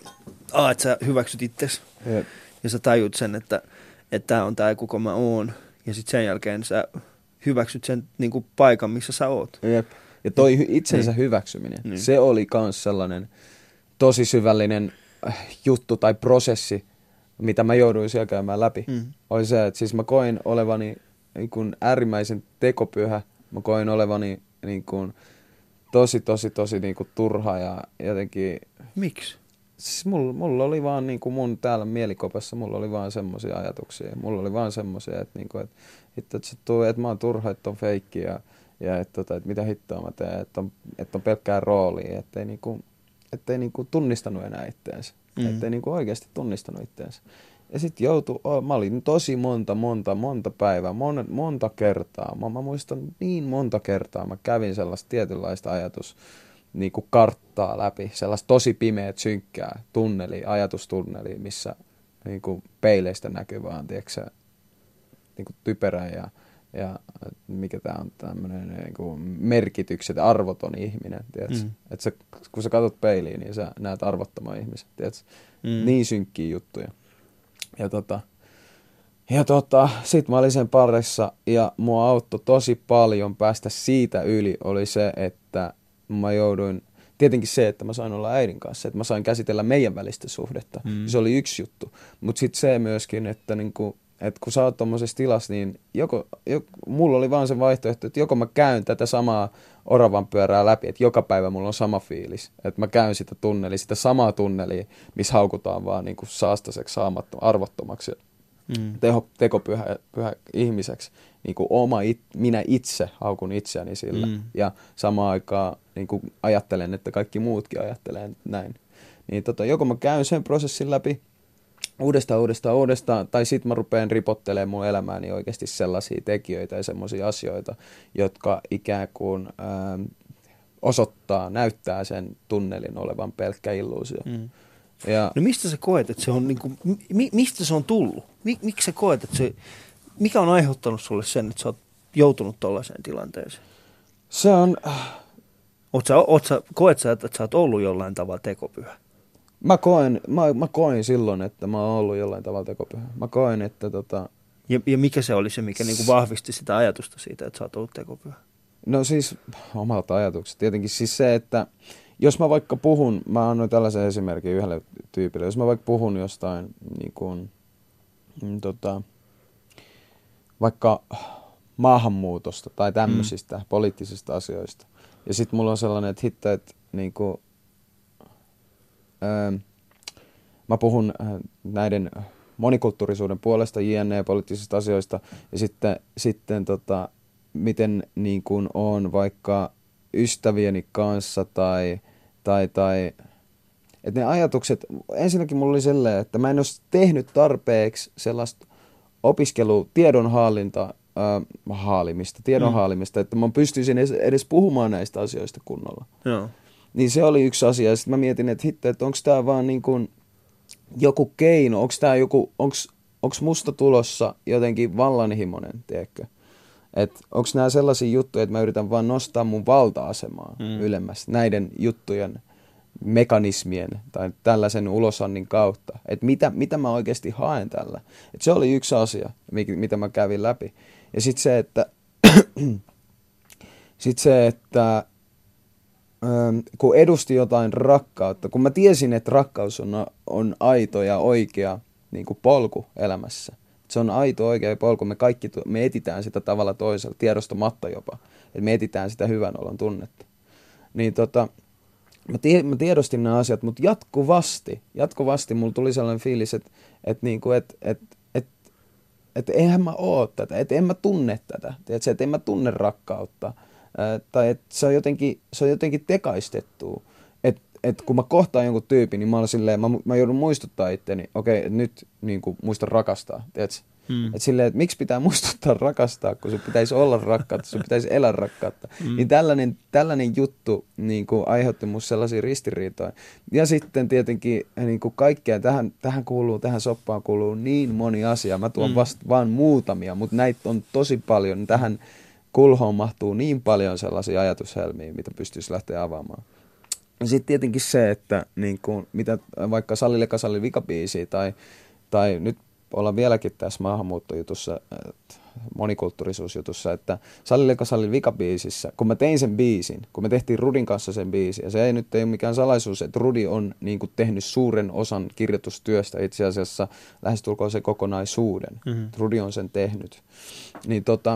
[SPEAKER 1] a, että sä hyväksyt itsesi ja sä tajut sen, että tämä on tämä, kuka mä oon. Ja sitten sen jälkeen sä hyväksyt sen niin kuin paikan, missä sä oot.
[SPEAKER 2] Jep. Ja toi hy- itsensä niin. hyväksyminen, niin. se oli kans sellainen tosi syvällinen juttu tai prosessi, mitä mä jouduin siellä käymään läpi. Mm. Oli se, että siis mä koin olevani niin kuin äärimmäisen tekopyhä, mä koin olevani niin kuin tosi, tosi, tosi niin kuin turha ja jotenkin...
[SPEAKER 1] Miksi?
[SPEAKER 2] Siis mulla, mulla oli vaan niin kuin mun täällä mielikopassa, mulla oli vaan semmoisia ajatuksia. Mulla oli vaan semmoisia, että, niin kuin, että, että, että, tuu, että mä oon turha, että on feikki ja, ja että, tota, että mitä hittoa mä teen, että on, että on pelkkää roolia, ettei, niin kuin, ettei niin kuin tunnistanut enää itteensä. Mm. Ettei niin kuin oikeasti tunnistanut itteensä. Ja sitten joutui, mä olin tosi monta, monta, monta päivää, monta, monta kertaa. Mä, mä muistan niin monta kertaa, mä kävin sellaista tietynlaista ajatus, niin kuin karttaa läpi, sellaista tosi pimeät, synkkää tunnelia, ajatustunnelia, missä niin kuin peileistä näkyy vaan, tiedätkö, niin kuin typerä ja, ja mikä tämä on tämmöinen niin kuin merkitykset, arvoton ihminen, tiedätkö? Mm. Että sä, kun sä katsot peiliin, niin sä näet arvottoman ihmisen, tiedätkö? Mm. Niin synkkiä juttuja. Ja tota, ja tota, sit mä olin sen parissa ja mua auttoi tosi paljon päästä siitä yli oli se, että mä jouduin, tietenkin se, että mä sain olla äidin kanssa, että mä sain käsitellä meidän välistä suhdetta. Mm. Se oli yksi juttu. Mutta sitten se myöskin, että, niinku, että kun sä oot tommosessa tilassa, niin joko, joko, mulla oli vaan se vaihtoehto, että joko mä käyn tätä samaa oravan pyörää läpi, että joka päivä mulla on sama fiilis. Että mä käyn sitä tunnelia, sitä samaa tunnelia, missä haukutaan vaan niinku saastaseksi, saamattomaksi, arvottomaksi, mm. teho, tekopyhä pyhä ihmiseksi. Niin kuin oma it, minä itse haukun itseäni sillä. Mm. Ja samaan aikaan niin kuin ajattelen, että kaikki muutkin ajattelee näin. Niin tota, joko mä käyn sen prosessin läpi uudestaan, uudestaan, uudestaan, tai sit mä rupean ripottelemaan mun elämääni oikeasti sellaisia tekijöitä ja semmoisia asioita, jotka ikään kuin ähm, osoittaa, näyttää sen tunnelin olevan pelkkä illuusio. Mm.
[SPEAKER 1] Ja, no mistä sä koet, että se on, niin kuin, mi, mistä se on tullut? Mik, miksi sä koet, että se... Mikä on aiheuttanut sulle sen, että sä oot joutunut tollaiseen tilanteeseen?
[SPEAKER 2] Se on...
[SPEAKER 1] Oot sä, oot sä, koet sä, että sä oot ollut jollain tavalla tekopyhä?
[SPEAKER 2] Mä koen, mä, mä koin silloin, että mä oon ollut jollain tavalla tekopyhä. Mä koen, että tota...
[SPEAKER 1] Ja, ja mikä se oli se, mikä niinku vahvisti sitä ajatusta siitä, että sä oot ollut tekopyhä?
[SPEAKER 2] No siis, omalta ajatukset. Tietenkin siis se, että jos mä vaikka puhun, mä annoin tällaisen esimerkin yhdelle tyypille, jos mä vaikka puhun jostain niin kuin, mm, tota... vaikka maahanmuutosta tai tämmöisistä mm. poliittisista asioista. Ja sitten mulla on sellainen, että hitto, että niinku, öö, mä puhun näiden monikulttuurisuuden puolesta, jne. Poliittisista asioista, ja sitten, sitten tota, miten niin kuin on vaikka ystävieni kanssa tai, tai, tai että ne ajatukset, ensinnäkin mulla oli sellainen, että mä en olisi tehnyt tarpeeksi sellaista opiskelu, tiedonhallinta, äh, haalimista, tiedonhaalimista, mm. että mä pystyisin edes, edes puhumaan näistä asioista kunnolla.
[SPEAKER 1] Joo.
[SPEAKER 2] Niin se oli yksi asia. Sitten mä mietin, että hitto, että onko tää vaan niin kuin joku keino, onko tää joku, onko musta tulossa jotenkin vallanhimoinen, tiedätkö? Että onko nämä sellaisia juttuja, että mä yritän vaan nostaa mun valta-asemaa mm. ylemmäs näiden juttujen mekanismien tai tällaisen ulosannin kautta, että mitä, mitä mä oikeasti haen tällä. Et se oli yksi asia, mitä mä kävin läpi. Ja sitten se, että, sit se, että ähm, kun edusti jotain rakkautta, kun mä tiesin, että rakkaus on, on aito ja oikea niin kuin polku elämässä. Se on aito oikea polku, me kaikki me etitään sitä tavalla toisella, tiedostamatta jopa, että me etitään sitä hyvän olon tunnetta. Niin tota, Mä, tie, mä tiedostin nämä asiat, mutta jatkuvasti, jatkuvasti mulla tuli sellainen fiilis, että et niinku, et, et, et, et eihän mä oo tätä, että en mä tunne tätä, että et en mä tunne rakkautta, ää, tai että se on jotenkin, se on jotenkin tekaistettua, että et kun mä kohtaan jonkun tyypin, niin mä, silleen, mä, mä joudun muistuttaa itteni, okei, okay, nyt niinku, muista rakastaa, tiedätkö? Mm. Että silleen, että miksi pitää muistuttaa rakastaa, kun sun pitäisi olla rakkautta, sun pitäisi elää rakkautta. Mm. Niin tällainen, tällainen juttu niin kuin aiheutti musta sellaisia ristiriitoja. Ja sitten tietenkin niin kuin kaikkea, tähän, tähän kuuluu, tähän soppaan kuuluu niin moni asia. Mä tuon mm. vasta vaan muutamia, mutta näitä on tosi paljon. Tähän kulhoon mahtuu niin paljon sellaisia ajatushelmiä, mitä pystyisi lähteä avaamaan. Ja sitten tietenkin se, että niin kuin, mitä vaikka Salli Leka Salli vikabiisiä tai, tai nyt ollaan vieläkin tässä maahanmuuttojutussa, monikulttuurisuusjutussa, että Salli Leka Salli vikabiisissä, kun mä tein sen biisin, kun me tehtiin Rudin kanssa sen biisin, ja se ei nyt ei ole mikään salaisuus, että Rudi on niin kuin tehnyt suuren osan kirjoitustyöstä, itse asiassa lähestulkoon se kokonaisuuden. Mm-hmm. Rudi on sen tehnyt. Niin tota,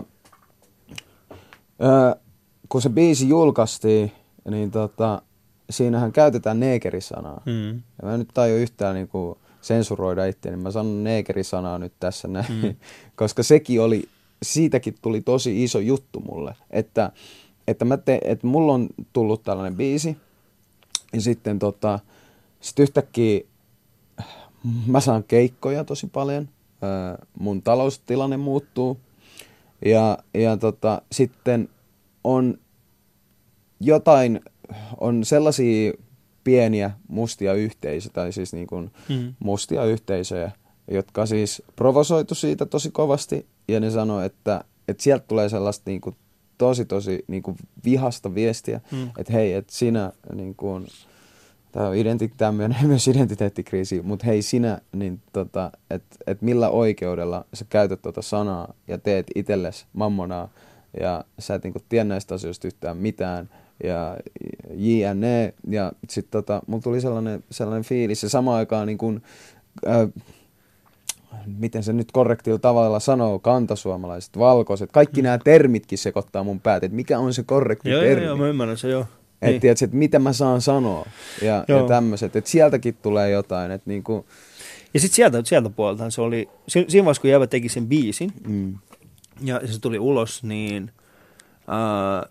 [SPEAKER 2] ää, kun se biisi julkaistiin, niin tota, siinähän käytetään neekerisanaa. Mm. Ja mä en nyt tajua yhtään niin kuin sensuroida itseäni, niin mä sanon neekerisanaa nyt tässä näin, mm. koska sekin oli, siitäkin tuli tosi iso juttu mulle, että, että, mä te, että mulla on tullut tällainen biisi, ja sitten tota, sit yhtäkkiä mä saan keikkoja tosi paljon, mun taloustilanne muuttuu, ja, ja tota, sitten on jotain, on sellaisia pieniä mustia yhteisöjä, tai siis niin kuin mm. mustia yhteisöjä, jotka siis provosoitu siitä tosi kovasti, ja ne sanoo, että, että sieltä tulee sellaista niin kuin tosi tosi niin kuin vihasta viestiä, mm. että hei, että sinä, niin kuin, tämä on identi- tämmöinen myös identiteettikriisi, mutta hei sinä, niin tota, että et millä oikeudella sä käytät tuota sanaa ja teet itsellesi mammonaa, ja sä et niin kuin tiedä näistä asioista yhtään mitään, ja jne. Ja sitten tota, mulla tuli sellainen, sellainen fiilis, ja samaan aikaan niin kun, äh, miten se nyt korrektilla tavalla sanoo, kantasuomalaiset, valkoiset, kaikki mm. nämä termitkin sekoittaa mun päät, että mikä on se korrekti
[SPEAKER 1] joo,
[SPEAKER 2] termi.
[SPEAKER 1] Joo, joo, mä ymmärrän se, joo.
[SPEAKER 2] Että niin. Tiedätkö, että mitä mä saan sanoa, ja, ja tämmöiset, että sieltäkin tulee jotain, että niinku.
[SPEAKER 1] Ja sitten sieltä, sieltä puoleltaan se oli, siinä vaiheessa kun Jäbä teki sen biisin, mm. ja se tuli ulos, niin äh,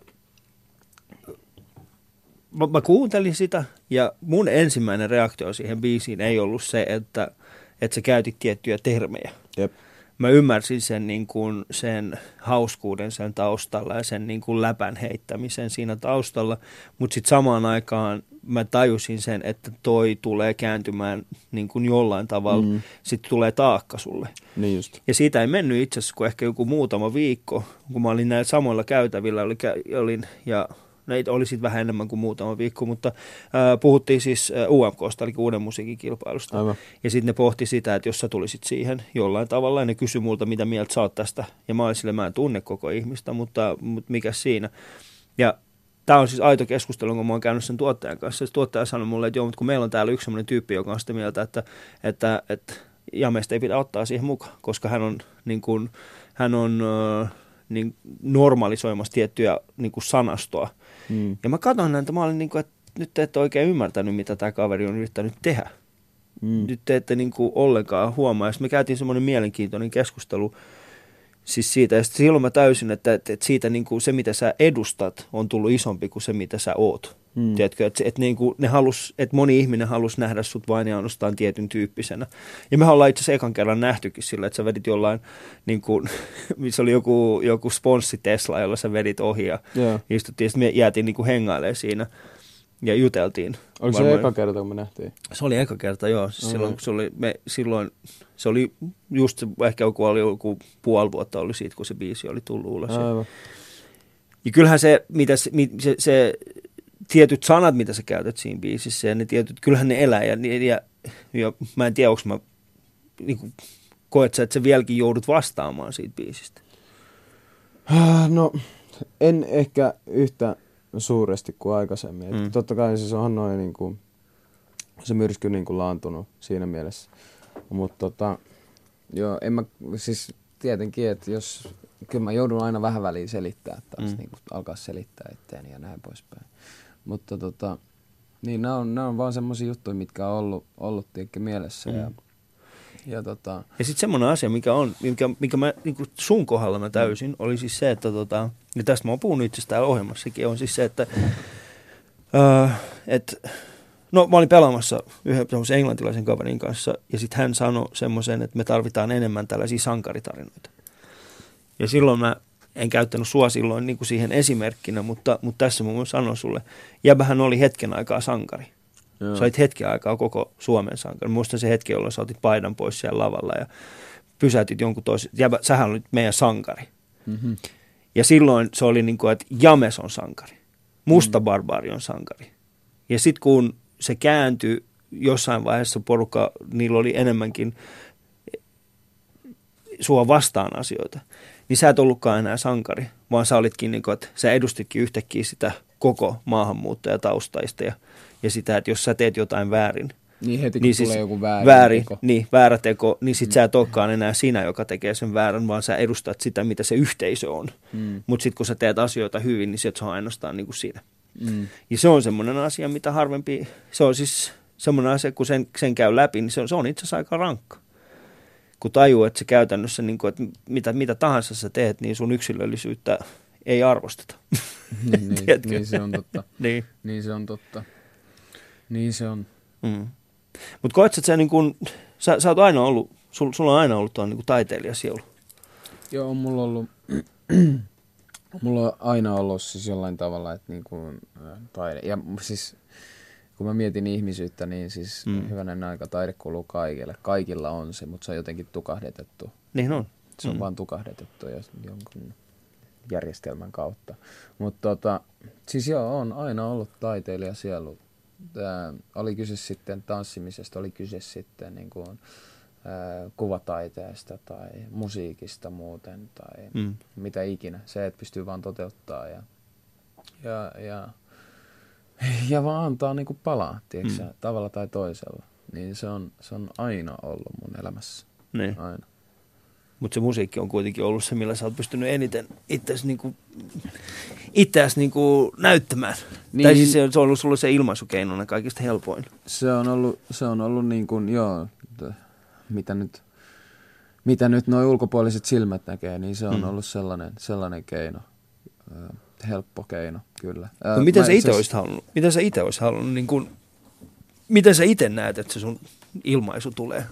[SPEAKER 1] Mä, mä kuuntelin sitä, ja mun ensimmäinen reaktio siihen biisiin ei ollut se, että, että sä käytit tiettyjä termejä.
[SPEAKER 2] Jep.
[SPEAKER 1] Mä ymmärsin sen, niin kuin, sen hauskuuden sen taustalla ja sen niin kuin läpän heittämisen siinä taustalla, mutta sitten samaan aikaan mä tajusin sen, että toi tulee kääntymään niin kuin jollain tavalla, mm. sitten tulee taakka sulle.
[SPEAKER 2] Niin just.
[SPEAKER 1] Ja siitä ei mennyt itse asiassa kuin ehkä joku muutama viikko, kun mä olin näillä samoilla käytävillä oli, olin, ja näitä oli sitten vähän enemmän kuin muutama viikko, mutta äh, puhuttiin siis äh, U M K:sta, eli uuden musiikin kilpailusta. Aivan. Ja sitten ne pohti sitä, että jos sä tulisit siihen jollain tavalla, ja ne kysyi multa, mitä mieltä sä oot tästä. Ja mä olin sille, mä en tunne koko ihmistä, mutta, mutta mikä siinä. Ja tämä on siis aito keskustelu, kun mä oon käynyt sen tuottajan kanssa. Se tuottaja sanoi mulle, että joo, mutta kun meillä on täällä yksi sellainen tyyppi, joka on sitä mieltä, että, että, että Jameesta ei pidä ottaa siihen mukaan, koska hän on, niin kuin, hän on äh, niin normalisoimassa tiettyjä niin kuin sanastoa. Mm. Ja mä katson näitä, mä olin niin kuin, että nyt te ette oikein ymmärtänyt, mitä tämä kaveri on yrittänyt tehdä. Mm. Nyt te ette niin kuin ollenkaan huomaa. Ja sitten me käytiin semmoinen mielenkiintoinen keskustelu siis siitä. Ja silloin mä täysin, että, että siitä niin kuin se, mitä sä edustat, on tullut isompi kuin se, mitä sä oot. Mm. Tiedätkö, että, että, niin kuin ne halus, että moni ihminen halusi nähdä sut vain ja ainoastaan tietyn tyyppisenä. Ja me ollaan itse asiassa ekan kerran nähtykin sillä, että sä vedit jollain, niin kuin, missä oli joku, joku sponssi Tesla, jolla sä vedit ohi ja yeah. istuttiin. Sitten me jäätiin niin kuin hengailemaan siinä ja juteltiin.
[SPEAKER 2] Oliko se eka kerta, kun me nähtiin? Se
[SPEAKER 1] oli eka kerta, joo. Siis silloin, se oli, me, silloin se oli just se, ehkä joku, oli joku puoli vuotta oli siitä, kun se biisi oli tullut ulos. Ja, ja kyllähän se, mitä se, se, se tietyt sanat, mitä sä käytät siinä biisissä, ja ne tietyt, kyllähän ne elää, ja, ja, ja mä en tiedä, onko mä, niin kuin, koet sä, että sä vieläkin joudut vastaamaan siitä biisistä?
[SPEAKER 2] No, en ehkä yhtä suuresti kuin aikaisemmin. Mm. Totta kai siis onhan noin, niin kuin, se myrsky niin kuin laantunut siinä mielessä. Mutta tota, joo, en mä, siis tietenkin, että jos, kyllä mä joudun aina vähän väliin selittää taas, mm. niin kuin alkaa selittää itseäni ja näin poispäin. Mutta tota, niin nämä on, nämä on vaan semmoisia juttuja, mitkä on ollut, ollut tietenkin mielessä. Mm. Ja, ja, tota... ja
[SPEAKER 1] sitten semmoinen asia, mikä on, mikä, mikä mä niin kuin sun kohdalla mä täysin, mm. oli siis se, että tota, ja tästä mä oon puhunut itse asiassa täällä ohjelmassakin, on siis se, että, uh, että No mä olin pelaamassa yhden semmoisen englantilaisen kaverin kanssa, ja sitten hän sanoi semmoisen, että me tarvitaan enemmän tällaisia sankaritarinoita. Ja silloin mä en käyttänyt sua silloin niin kuin siihen esimerkkinä, mutta, mutta tässä mun sanon sulle, jäbähän oli hetken aikaa sankari. Joo. Sä olit hetken aikaa koko Suomen sankari. Muistan se hetki, jolloin sä otit paidan pois siellä lavalla ja pysäytit jonkun toisen. Jäbä, sähän olit meidän sankari. Mm-hmm. Ja silloin se oli niin kuin, että James on sankari. Musta mm. barbaari on sankari. Ja sitten kun se kääntyi jossain vaiheessa porukka, niillä oli enemmänkin sua vastaan asioita, niin sä et ollutkaan enää sankari, vaan sä olitkin, niin kuin, että sä edustitkin yhtäkkiä sitä koko maahanmuuttajataustaista ja, ja sitä, että jos sä teet jotain väärin,
[SPEAKER 2] niin heti kun
[SPEAKER 1] niin
[SPEAKER 2] tulee
[SPEAKER 1] siis
[SPEAKER 2] joku väärin
[SPEAKER 1] väärin,
[SPEAKER 2] teko.
[SPEAKER 1] Niin, väärä teko, niin sit
[SPEAKER 2] mm.
[SPEAKER 1] sä et olekaan enää sinä, joka tekee sen väärän, vaan sä edustat sitä, mitä se yhteisö on. Mm. Mutta sitten kun sä teet asioita hyvin, niin se on ainoastaan niin kuin siinä. Mm. Ja se on semmoinen asia, mitä harvempi, se on siis semmoinen asia, kun sen, sen käy läpi, niin se on, se on itse asiassa aika rankka. Kun tajuu, että se käytännössä, niin kuin, että mitä, mitä tahansa sä teet, niin sun yksilöllisyyttä ei arvosteta.
[SPEAKER 2] Niin, niin, niin se on totta.
[SPEAKER 1] niin.
[SPEAKER 2] niin se on totta. Niin se on.
[SPEAKER 1] Mm. Mutta koet, että sä, niin kun, sä, sä oot aina ollut, sul, sulla on aina ollut tuon niin taiteilijasielu.
[SPEAKER 2] Joo, mulla on ollut, mulla on aina ollut siis jollain tavalla, että niin kuin taide. Ja siis kun mä mietin ihmisyyttä, niin siis mm. hyvänen aika taide kuuluu kaikille. Kaikilla on se, mutta se on jotenkin tukahdetettu.
[SPEAKER 1] Niin on.
[SPEAKER 2] Se on
[SPEAKER 1] mm.
[SPEAKER 2] vaan tukahdetettu jonkun järjestelmän kautta. Mutta tota, siis joo, on aina ollut taiteilijasielu. Tää, oli kyse sitten tanssimisesta, oli kyse sitten niin kuin, ää, kuvataiteesta tai musiikista muuten tai mm. mitä ikinä. Se, että pystyy vaan toteuttaa ja, ja, ja, ja vaan antaa niin kuin palaa, tiedätkö, mm. tavalla tai toisella. Niin se on, se on aina ollut mun elämässä.
[SPEAKER 1] Niin.
[SPEAKER 2] Aina.
[SPEAKER 1] Mutta se musiikki on kuitenkin ollut se, millä sä oot pystynyt eniten itseäsi niinku, itseäsi niinku näyttämään. Niin, tai siis se, se on ollut sulle se ilmaisukeinona kaikista helpoin.
[SPEAKER 2] Se on ollut, se on ollut niin kuin, joo, mitä nyt, mitä nyt nuo ulkopuoliset silmät näkee, niin se on mm. ollut sellainen, sellainen keino, helppo keino, kyllä.
[SPEAKER 1] No, miten, sä itse itse... olisit halunnut, miten sä itse olisit halunnut, niin kuin, miten sä itse näet, että se sun ilmaisu tulee?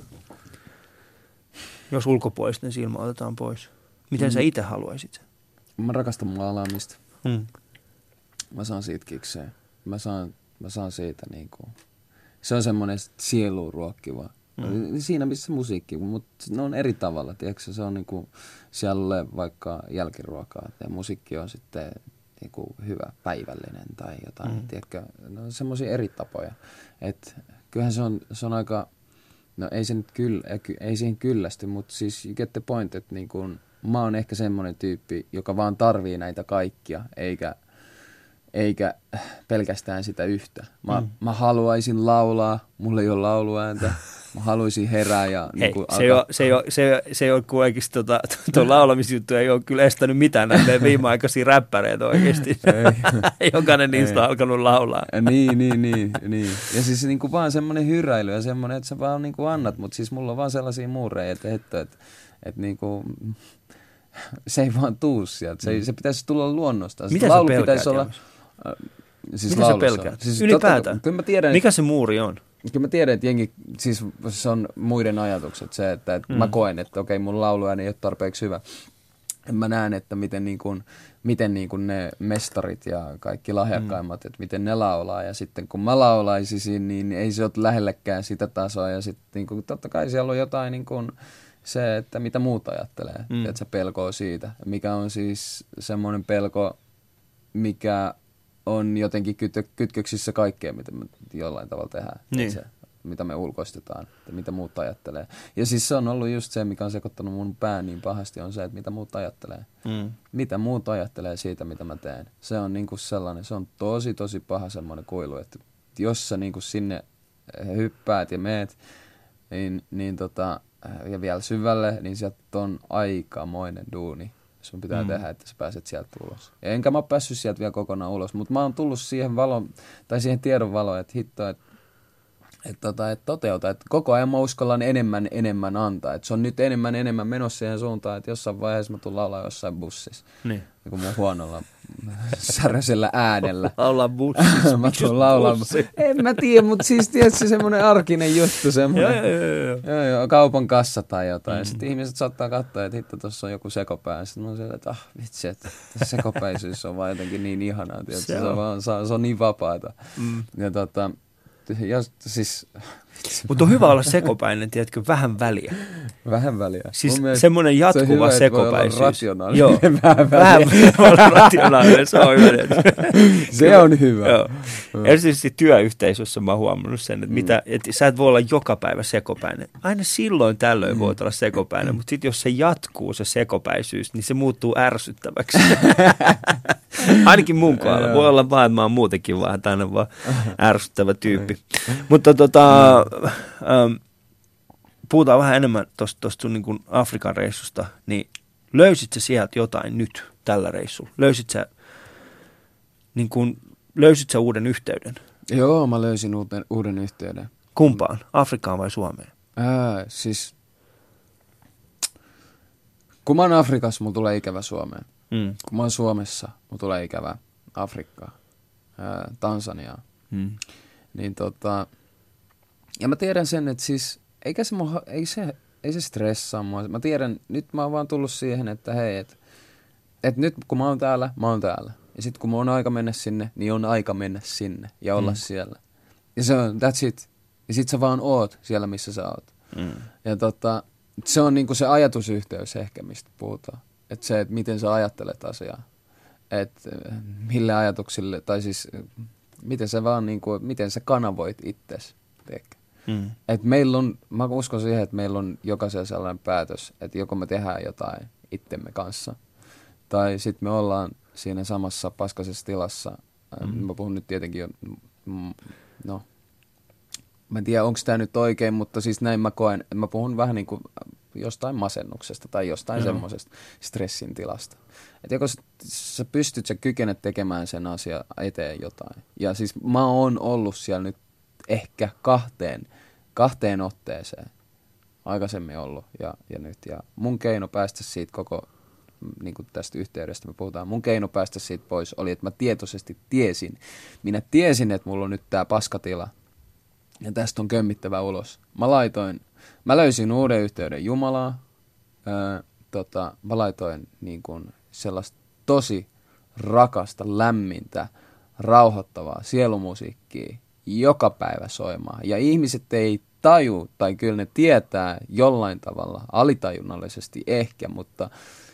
[SPEAKER 1] Jos ulkopuolisten silmä otetaan pois. Miten mm. sä itse haluaisit?
[SPEAKER 2] Mä rakastan maalaamista.
[SPEAKER 1] Mm.
[SPEAKER 2] Mä saan siitä kikseen. Mä saan, mä saan siitä niinku... Se on semmoinen sieluun ruokkiva. Mm. Siinä missä musiikki, mutta ne on eri tavalla. Tiedätkö? Se on niinku siellä vaikka jälkiruokaa. Ja musiikki on sitten niinku hyvä päivällinen tai jotain. Mm. Tiedätkö? Ne on semmoisia eri tapoja. Et kyllähän se on, se on aika... No ei se nyt kyllä, ei siihen kyllästy, mutta siis you get the point, että niin kun, mä oon ehkä semmoinen tyyppi, joka vaan tarvii näitä kaikkia, eikä, eikä pelkästään sitä yhtä. Mä, mm. mä haluaisin laulaa, mulla ei ole lauluääntä, mä haluaisin herää ja...
[SPEAKER 1] Hei,
[SPEAKER 2] niin
[SPEAKER 1] se, ei ole, se, ei ole, se, se ei ole kuin oikeasti tuo tota, laulamisjuttu, ei ole kyllä estänyt mitään näitä viimeaikaisia räppäreitä oikeasti. Jokainen niistä on alkanut laulaa.
[SPEAKER 2] niin, niin, niin, niin. Ja siis niin kuin vaan semmoinen hyräily ja semmoinen, että sä vaan niin kuin annat, mutta siis mulla on vaan sellaisia muureja, että, että, että, että niin kuin, se ei vaan tuu sieltä. Se, se pitäisi tulla luonnosta.
[SPEAKER 1] Mitä sä pelkäät, olla,
[SPEAKER 2] äh, siis
[SPEAKER 1] Mitä sä pelkäät?
[SPEAKER 2] Siis
[SPEAKER 1] ylipäätään?
[SPEAKER 2] Totta, mä tiedän,
[SPEAKER 1] mikä se muuri on?
[SPEAKER 2] Kyllä mä tiedän, että jengi, siis se on muiden ajatukset se, että, että mm. mä koen, että okei, mun lauluääni ei ole tarpeeksi hyvä. Mä näen, että miten, niin kuin, miten niin kuin ne mestarit ja kaikki lahjakkaimmat, mm. että miten ne laulaa. Ja sitten kun mä laulaisin, niin ei se ole lähellekään sitä tasoa. Ja sitten niin kuin, totta kai siellä on jotain niin kuin se, että mitä muut ajattelee. Mm. Että se pelkoo siitä. Mikä on siis semmoinen pelko, mikä... on jotenkin kyt- kytköksissä kaikkea, mitä me jollain tavalla tehdään.
[SPEAKER 1] Niin.
[SPEAKER 2] Se, mitä me ulkoistetaan, että mitä muut ajattelee. Ja siis se on ollut just se, mikä on sekoittanut mun pään niin pahasti, on se, että mitä muut ajattelee. Mm. Mitä muut ajattelee siitä, mitä mä teen. Se on niinku sellainen, se on tosi, tosi paha semmoinen kuilu, että jos sä niinku sinne hyppäät ja meet, niin, niin tota, ja vielä syvälle, niin sieltä on aikamoinen duuni. Sun pitää mm. tehdä, että sä pääset sieltä ulos. Ja enkä mä ole päässyt sieltä vielä kokonaan ulos, mutta mä oon tullut siihen valoon, tai siihen tiedon valoon, että hitto, että että tota, et toteuta. Et koko ajan mä uskallan enemmän enemmän antaa. Et se on nyt enemmän enemmän menossa siihen suuntaan, että jossain vaiheessa mä tulen laulaa jossain bussissa.
[SPEAKER 1] Niin.
[SPEAKER 2] Joku mun huonolla säröisellä äänellä.
[SPEAKER 1] Laulaa bussissa.
[SPEAKER 2] Mä tulen laulaa. En mä tiedä, mutta siis tietysti semmoinen arkinen juttu. Semmoinen,
[SPEAKER 1] joo, joo, joo.
[SPEAKER 2] Joo, joo, kaupan kassa tai jotain. Mm-hmm. Sitten ihmiset saattaa katsoa, että hitto, tuossa on joku sekopää. Sitten mä oon siellä, että ah vitsi, että sekopäisyys on vaan jotenkin niin ihanaa. Se, se, on, vaan, se on niin vapaata. Mm. Ja tota, ja siis...
[SPEAKER 1] Mutta on hyvä olla sekopäinen, tiedätkö, vähän väliä.
[SPEAKER 2] Vähän väliä.
[SPEAKER 1] Siis semmoinen jatkuva
[SPEAKER 2] se on hyvä,
[SPEAKER 1] sekopäisyys.
[SPEAKER 2] Voi olla rationaalinen.
[SPEAKER 1] Joo,
[SPEAKER 2] vähän
[SPEAKER 1] vähän voi olla rationaalinen, se on hyvä.
[SPEAKER 2] Se on hyvä.
[SPEAKER 1] Joo. Erityisesti työyhteisössä mä oon huomannut sen, että, mm. mitä, että sä et voi olla joka päivä sekopäinen. Aina silloin tällöin mm. voit olla sekopäinen, mutta sitten jos se jatkuu se sekopäisyys, niin se muuttuu ärsyttäväksi. Ainakin mun kohdalla. Voi olla vaan, että mä oon muutenkin vaan tänne vaan ärsyttävä tyyppi. Mutta tota, ähm, puhutaan vähän enemmän tuosta niin kuin Afrikan reissusta, niin löysit sä sieltä jotain nyt tällä reissulla? Löysit sä, niin kuin, löysit sä uuden yhteyden?
[SPEAKER 2] Joo, mä löysin uuden, uuden yhteyden.
[SPEAKER 1] Kumpaan? Afrikaan vai Suomeen?
[SPEAKER 2] Ää, siis, kun mä oon Afrikassa, mulla tulee ikävä Suomeen. Mm. Kun mä oon Suomessa, mulla tulee ikävä Afrikkaa, ää, Tansaniaa. Mm. Niin tota, ja mä tiedän sen, että siis, eikä se, mua, ei se, ei se stressaa mua. Mä tiedän, nyt mä oon vaan tullut siihen, että hei, että et nyt kun mä oon täällä, mä oon täällä. Ja sit kun mä oon aika mennä sinne, niin on aika mennä sinne ja olla mm. siellä. Ja se on, that's it. Ja sit sä vaan oot siellä, missä sä oot. Mm. Ja tota, se on niinku se ajatusyhteys ehkä, mistä puhutaan. Että se, että miten sä ajattelet asiaa. Että mille ajatuksille, tai siis miten sä vaan niinku, miten sä kanavoit itsesi. Mm. Että meillä on, mä uskon siihen, että meillä on jokaisella sellainen päätös, että joko me tehdään jotain itsemme kanssa, tai sitten me ollaan siinä samassa paskaisessa tilassa. Mm. Mä puhun nyt tietenkin jo, no, mä en tiedä onko tämä nyt oikein, mutta siis näin mä koen, että mä puhun vähän niin kuin jostain masennuksesta tai jostain mm. semmoisesta stressin tilasta. Että joko sä, sä pystyt, sä kykenet tekemään sen asian eteen jotain. Ja siis mä oon ollut siellä nyt ehkä kahteen, kahteen otteeseen aikaisemmin ollut ja, ja nyt. Ja mun keino päästä siitä koko, niin kuin tästä yhteydestä me puhutaan, mun keino päästä siitä pois oli, että mä tietoisesti tiesin. Minä tiesin, että mulla on nyt tää paskatila ja tästä on kömmittävä ulos. Mä laitoin, mä löysin uuden yhteyden Jumalaa. Öö, tota, mä laitoin niin kuin sellaista tosi rakasta, lämmintä, rauhoittavaa sielumusiikkia joka päivä soimaan. Ja ihmiset ei taju, tai kyllä ne tietää jollain tavalla, alitajunnallisesti ehkä, mutta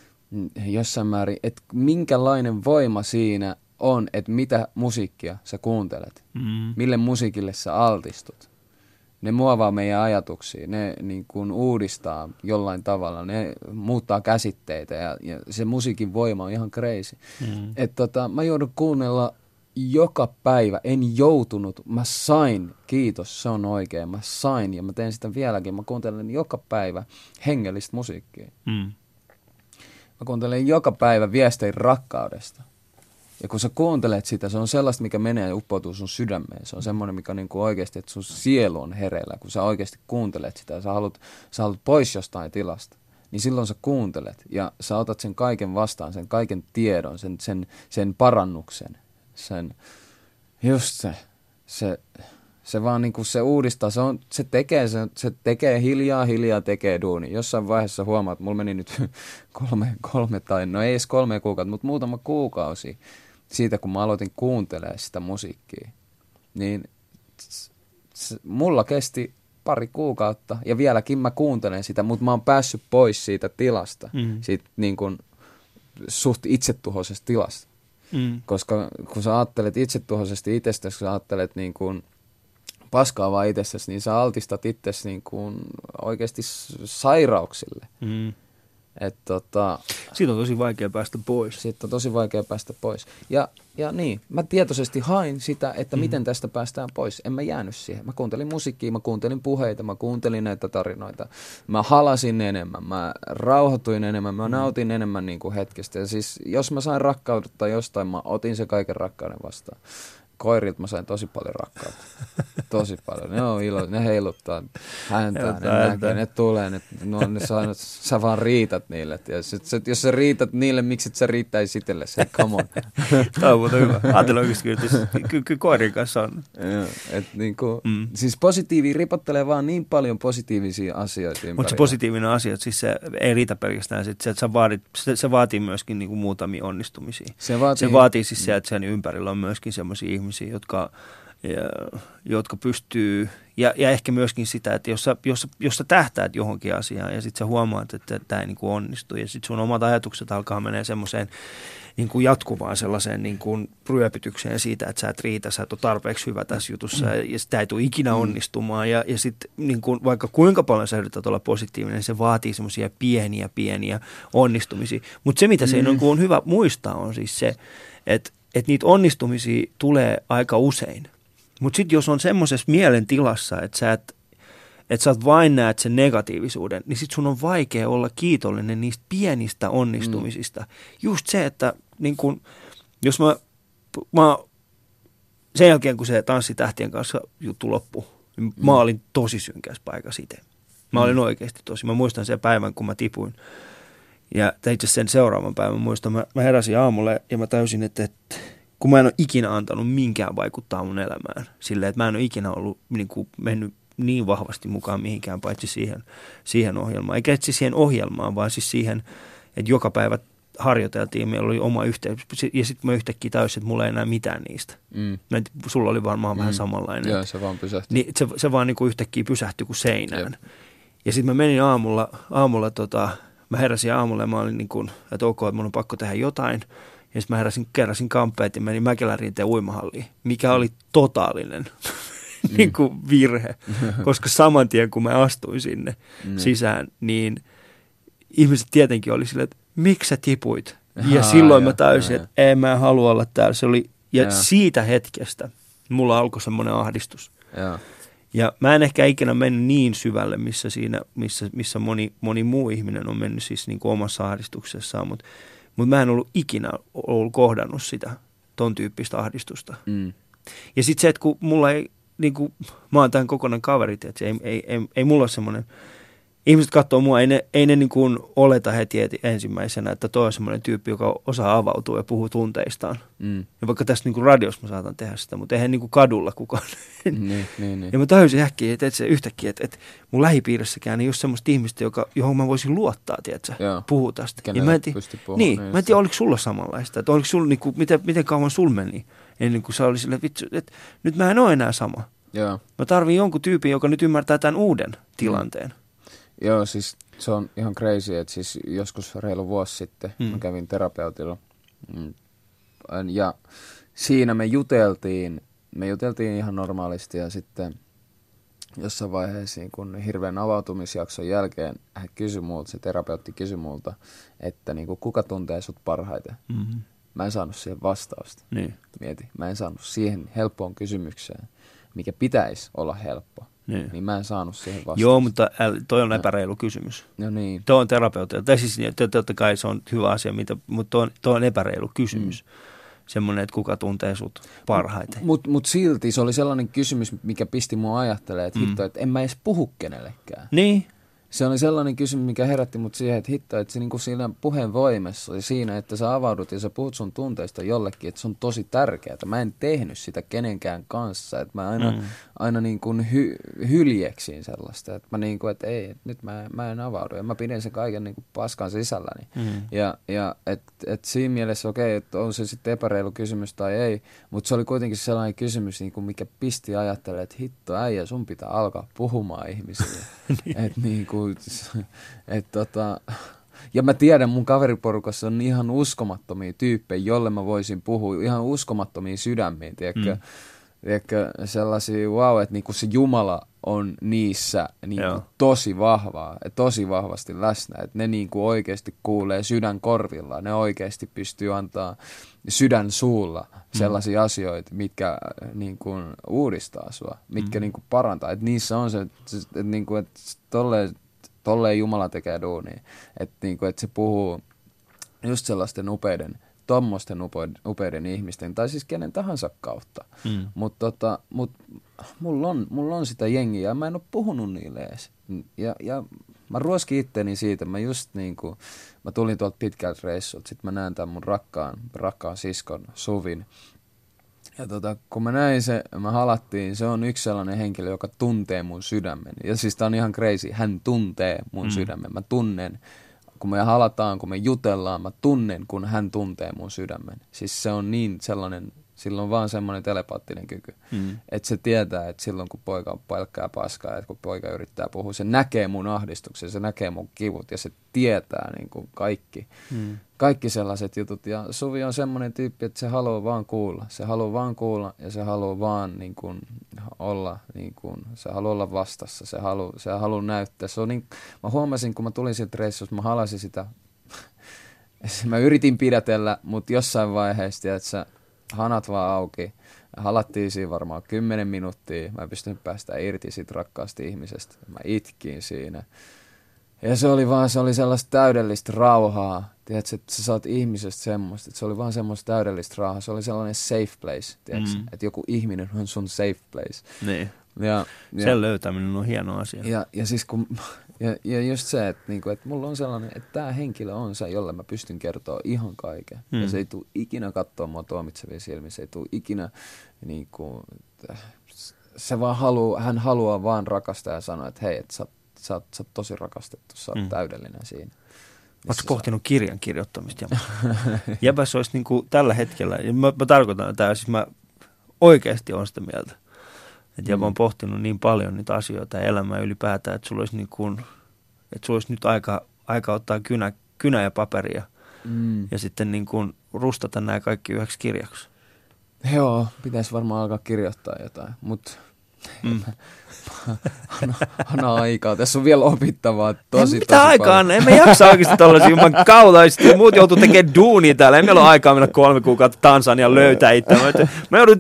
[SPEAKER 2] jossain määrin, että minkälainen voima siinä on, että mitä musiikkia sä kuuntelet, mm. mille musiikille sä altistut. Ne muovaa meidän ajatuksia, ne niin kuin uudistaa jollain tavalla, ne muuttaa käsitteitä ja, ja se musiikin voima on ihan crazy. Mm. Että tota, mä joudun kuunnella joka päivä, en joutunut, mä sain, kiitos, se on oikein, mä sain ja mä teen sitä vieläkin, mä kuuntelen joka päivä hengellistä musiikkia. Mm. Mä kuuntelen joka päivä viestejä rakkaudesta. Ja kun sä kuuntelet sitä, se on sellaista, mikä menee ja uppoutuu sun sydämeen. Se on semmoinen, mikä on niin kuin oikeasti, että sun sielu on hereillä. Kun sä oikeasti kuuntelet sitä ja sä haluat, sä haluat pois jostain tilasta, niin silloin sä kuuntelet ja sä otat sen kaiken vastaan, sen kaiken tiedon, sen, sen, sen parannuksen. Sen, just se, se, se vaan niinku se uudistaa, se, on, se, tekee, se, se tekee hiljaa, hiljaa tekee duuni. Jossain vaiheessa huomaat, että mulla meni nyt kolme, kolme tai, no ei edes kolme kuukautta, mutta muutama kuukausi siitä, kun mä aloitin kuuntelemaan sitä musiikkia. Niin se, mulla kesti pari kuukautta ja vieläkin mä kuuntelen sitä, mutta mä oon päässyt pois siitä tilasta, mm. siitä niin kuin suht itsetuhoisesta tilasta. Mm. Koska kun sä ajattelet itsetuhoisesti itsestäsi, kun sä ajattelet niin kuin paskaa vaan itsestäsi, niin sä altistat itsesi niin kuin oikeasti sairauksille. Mm. Et tota,
[SPEAKER 1] siitä on tosi vaikea päästä pois.
[SPEAKER 2] Siitä on tosi vaikea päästä pois. Ja, ja niin, mä tietoisesti hain sitä, että mm. miten tästä päästään pois. En mä jäänyt siihen. Mä kuuntelin musiikkia, mä kuuntelin puheita, mä kuuntelin näitä tarinoita. Mä halasin enemmän, mä rauhoituin enemmän, mä nautin mm. enemmän niin kuin hetkestä. Ja siis jos mä sain rakkautta jostain, mä otin se kaiken rakkauden vastaan. koirilta mä sain tosi paljon rakkautta. Tosi paljon. Ne on ilo, ne heiluttaa häntä, ne näkee, ne tulee, ne, no, ne saa, sä vaan riität niille. Ja sit, sit, jos sä riität niille, miksi et sä riittäisi itselle? Se, come on.
[SPEAKER 1] Tämä on muuten hyvä. Ajattelin oikeasti kyllä, että kyllä ky- koirin kanssa on.
[SPEAKER 2] Joo, et niinku, mm. Siis positiivi ripottelee vaan niin paljon positiivisia asioita ympärillä.
[SPEAKER 1] Mutta se positiivinen asia, siis se ei riitä pelkästään se, että sä vaadit, se, se vaatii myöskin niinku muutamia onnistumisia. Se vaatii, se vaatii siis se, että sen ympärillä on myöskin sellaisia ihmisiä, jotka, ja, jotka pystyy, ja, ja ehkä myöskin sitä, että jos sä, jos, jos sä tähtäät johonkin asiaan ja sitten sä huomaat, että tämä ei niinku onnistu ja sitten sun omat ajatukset alkaa menee semmoiseen niin kuin jatkuvaan sellaiseen niin kuin ryöpytykseen siitä, että sä et riitä, sä et ole tarpeeksi hyvä tässä jutussa mm. ja, ja sitä ei tule ikinä onnistumaan ja, ja sitten niin kuin, vaikka kuinka paljon sä yrität olla positiivinen, niin se vaatii semmoisia pieniä pieniä onnistumisia. Mutta se, mitä mm. se on, on hyvä muistaa, on siis se, että, että niitä onnistumisia tulee aika usein. Mutta sitten jos on semmoisessa mielentilassa, että sä et että sä vain näet sen negatiivisuuden, niin sit sun on vaikea olla kiitollinen niistä pienistä onnistumisista. Mm. Just se, että niin kun, jos mä, mä, sen jälkeen kun se Tanssitähtien kanssa juttu loppui, niin mm. mä olin tosi synkässä paikassa itse. Mä mm. olin oikeasti tosi. Mä muistan sen päivän, kun mä tipuin. Ja itse asiassa sen seuraavan päivän muistan, mä, mä heräsin aamulle ja mä täysin, että, että kun mä en ole ikinä antanut minkään vaikuttaa mun elämään. Silleen, että mä en ole ikinä ollut niin kuin mennyt niin vahvasti mukaan mihinkään, paitsi siihen, siihen ohjelmaan. Eikä etsi siihen ohjelmaan, vaan siis siihen, että joka päivä harjoiteltiin, meillä oli oma yhteys. Ja sitten mä yhtäkkiä täysin, että mulla ei enää mitään niistä. Mm. Mä, sulla oli varmaan mm. vähän samanlainen.
[SPEAKER 2] Joo, se vaan pysähtyi.
[SPEAKER 1] Niin, se, se vaan niin kuin yhtäkkiä pysähtyi kuin seinään. Jep. Ja sitten mä menin aamulla, aamulla tota, mä heräsin aamulla ja mä olin niin kuin, että ok, että mun on pakko tehdä jotain. Ja sitten mä heräsin, keräsin kamppeet ja menin Mäkelärinteen uimahalliin, mikä oli totaalinen niin kuin virhe, koska saman tien kun mä astuin sinne mm. sisään, niin ihmiset tietenkin oli silleen, että miksi sä tipuit? Ja Haa, silloin ja, mä täysin, ja, että ei mä halua olla täällä. Se oli, ja, ja siitä hetkestä mulla alkoi semmoinen ahdistus. Ja. ja mä en ehkä ikinä mennyt niin syvälle, missä, siinä, missä, missä moni, moni muu ihminen on mennyt siis niin kuin omassa ahdistuksessaan, mutta mut mä en ollut ikinä ollut kohdannut sitä, ton tyyppistä ahdistusta. Mm. Ja sitten se, että kun mulla ei, niin kuin, mä oon tämän kokonaan kaveri, että ei, ei, ei, ei mulla ole semmoinen, ihmiset katsoo mua, ei ne, ei ne niin kuin oleta heti, heti ensimmäisenä, että toi on semmoinen tyyppi, joka osaa avautua ja puhuu tunteistaan. Mm. Ja vaikka tässä niin kuin radiossa mä saatan tehdä sitä, mutta eihän niin kuin kadulla kukaan. Niin, niin, niin. Ja mä täysin äkkiä, että, että se yhtäkkiä, että, että mun lähipiirissäkään ei ole semmoista ihmistä, joka, johon mä voisin luottaa, tiedätkö, puhuu tästä. Ja mä en tiedä, niin, niin, mä en tiedä, oliko sulla samanlaista, että oliko sulla, niin kuin, miten, miten kauan sul meni, ennen kuin sä oli silleen, vittu, että nyt mä en ole enää sama. Joo. Mä tarvin jonkun tyypin, joka nyt ymmärtää tämän uuden tilanteen. Mm.
[SPEAKER 2] Joo, siis se on ihan crazy, että siis joskus reilu vuosi sitten mm. mä kävin terapeutilla. Mm. Ja siinä me juteltiin, me juteltiin ihan normaalisti ja sitten jossain vaiheessa, kun hirveän avautumisjakson jälkeen hän kysyi multa, se terapeutti kysyi multa, että niin kuin, kuka tuntee sut parhaiten. Mm-hmm. Mä en saanut siihen vastausta. Niin. Mieti, mä en saanut siihen helppoon kysymykseen, mikä pitäisi olla helppo. Niin. niin mä en saanut siihen vastausta.
[SPEAKER 1] Joo, mutta toi on epäreilu kysymys.
[SPEAKER 2] No niin.
[SPEAKER 1] Toi on terapeutilta. Tai siis totta kai se on hyvä asia, mitä, mutta toi on, toi on epäreilu kysymys. Mm. Semmoinen, että kuka tuntee sut parhaiten.
[SPEAKER 2] Mutta mut silti se oli sellainen kysymys, mikä pisti mua ajattelemaan, että mm. hitto, että en mä edes puhu kenellekään.
[SPEAKER 1] Niin.
[SPEAKER 2] Se oli sellainen kysymys, mikä herätti mut siihen, että hitto, että se niinku siinä puheen voimassa ja siinä, että sä avaudut ja sä puhut sun tunteista jollekin, että se on tosi tärkeää. Mä en tehnyt sitä kenenkään kanssa, että mä aina, mm. aina niin kuin hy, hyljeksin sellaista, että mä niin kuin, että ei, että nyt mä, mä en avaudu ja mä pidän sen kaiken niin kuin paskan sisälläni. Mm. Ja, ja että et siinä mielessä okei, okay, että on se sitten epäreilu kysymys tai ei, mutta se oli kuitenkin sellainen kysymys, niin kuin mikä pisti ajattelemaan, että hitto äijä, sun pitää alkaa puhumaan ihmisille. Että niin kuin Et tota, ja mä tiedän, mun kaveriporukassa on ihan uskomattomia tyyppejä, jolle mä voisin puhua, ihan uskomattomia sydämiä, tiedätkö, mm. tiedätkö sellaisia, wow, että niinku se Jumala on niissä niinku tosi vahvaa, tosi vahvasti läsnä, että ne niinku oikeasti kuulee sydän korvilla, ne oikeasti pystyy antaa sydän suulla sellaisia mm. asioita, mitkä niinku uudistaa sua, mitkä mm. niinku parantaa, että niissä on se, että niinku, et tolleen, tolleen Jumala tekee duunia, että niinku, et se puhuu just sellaisten upeiden tommosten upeiden ihmisten, tai siis kenen tahansa kautta. Mm. Mutta tota, mut, mulla, on, mulla on sitä jengiä ja mä en ole puhunut niille edes. Ja, ja mä ruoskin itteni siitä, mä just niinku, mä tulin tuolta pitkältä reissulta, sit mä näen tämän mun rakkaan, rakkaan siskon Suvin. Ja tota, kun mä näin se, mä halattiin, se on yksi sellainen henkilö, joka tuntee mun sydämen. Ja siis tää on ihan crazy, hän tuntee mun mm. sydämen, mä tunnen. Kun me halataan, kun me jutellaan, mä tunnen, kun hän tuntee mun sydämen. Siis se on niin sellainen, sillä on vaan semmoinen telepaattinen kyky. Mm. Että se tietää, että silloin kun poika on pelkkää paskaa, että kun poika yrittää puhua, se näkee mun ahdistuksen, se näkee mun kivut ja se tietää niin kuin kaikki. Mm. Kaikki sellaiset jutut. Ja Suvi on semmoinen tyyppi, että se haluaa vaan kuulla. Se haluaa vaan kuulla ja se haluaa vaan niin kuin olla, niin kuin, se haluaa olla vastassa. Se haluaa, se haluaa näyttää. Se on niin, mä huomasin, kun mä tulin sieltä reissusta, mä halasin sitä. Mä yritin pidätellä, mutta jossain vaiheessa, että sä hanat vaan auki. Halattiin siinä varmaan kymmenen minuuttia. Mä en pystynyt päästä irti siitä rakkaasta ihmisestä. Mä itkin siinä. Ja se oli vaan, se oli sellaista täydellistä rauhaa. Tiedätkö, että sä saat ihmisestä semmoista, että se oli vaan semmoista täydellistä rauhaa. Se oli sellainen safe place, tiedätkö, mm. että joku ihminen on sun safe place.
[SPEAKER 1] Niin.
[SPEAKER 2] Ja, ja,
[SPEAKER 1] sen löytäminen on hieno asia.
[SPEAKER 2] Ja, ja siis kun, ja, ja just se, että, niinku, että mulla on sellainen, että tämä henkilö on se, jolle mä pystyn kertoa ihan kaiken. Mm. Ja se ei tule ikinä katsoa mua tuomitsevia silmiä, se ei tule ikinä, niinku, se vaan haluu, hän haluaa vaan rakastaa ja sanoa, että hei, että sä, sä, oot, sä oot tosi rakastettu, sä oot mm. täydellinen siinä.
[SPEAKER 1] Oletko pohtinut kirjan kirjoittamista? Jäbäs olisi niin kuin tällä hetkellä, ja mä, mä tarkoitan tämä, siis mä oikeasti olen sitä mieltä, että Jäbä on pohtinut niin paljon niitä asioita ja elämää ylipäätään, että sulla olisi, niin kuin, että sulla olisi nyt aika, aika ottaa kynä, kynä ja paperia mm. ja sitten niin kuin rustata nämä kaikki yhdeksi kirjaksi.
[SPEAKER 2] Joo, pitäisi varmaan alkaa kirjoittaa jotain, mutta mm. anna, anna aikaa. Tässä on vielä opittavaa tosi,
[SPEAKER 1] ei, mitä
[SPEAKER 2] tosi
[SPEAKER 1] aikaa?
[SPEAKER 2] paljon.
[SPEAKER 1] En mä jaksa oikeasti tollaisia ilman kaulaisesti. Muut joutuu tekemään duunia täällä. Ei meillä ole aikaa mennä kolme kuukautta Tansaniaan löytää itseään. Mä joudun...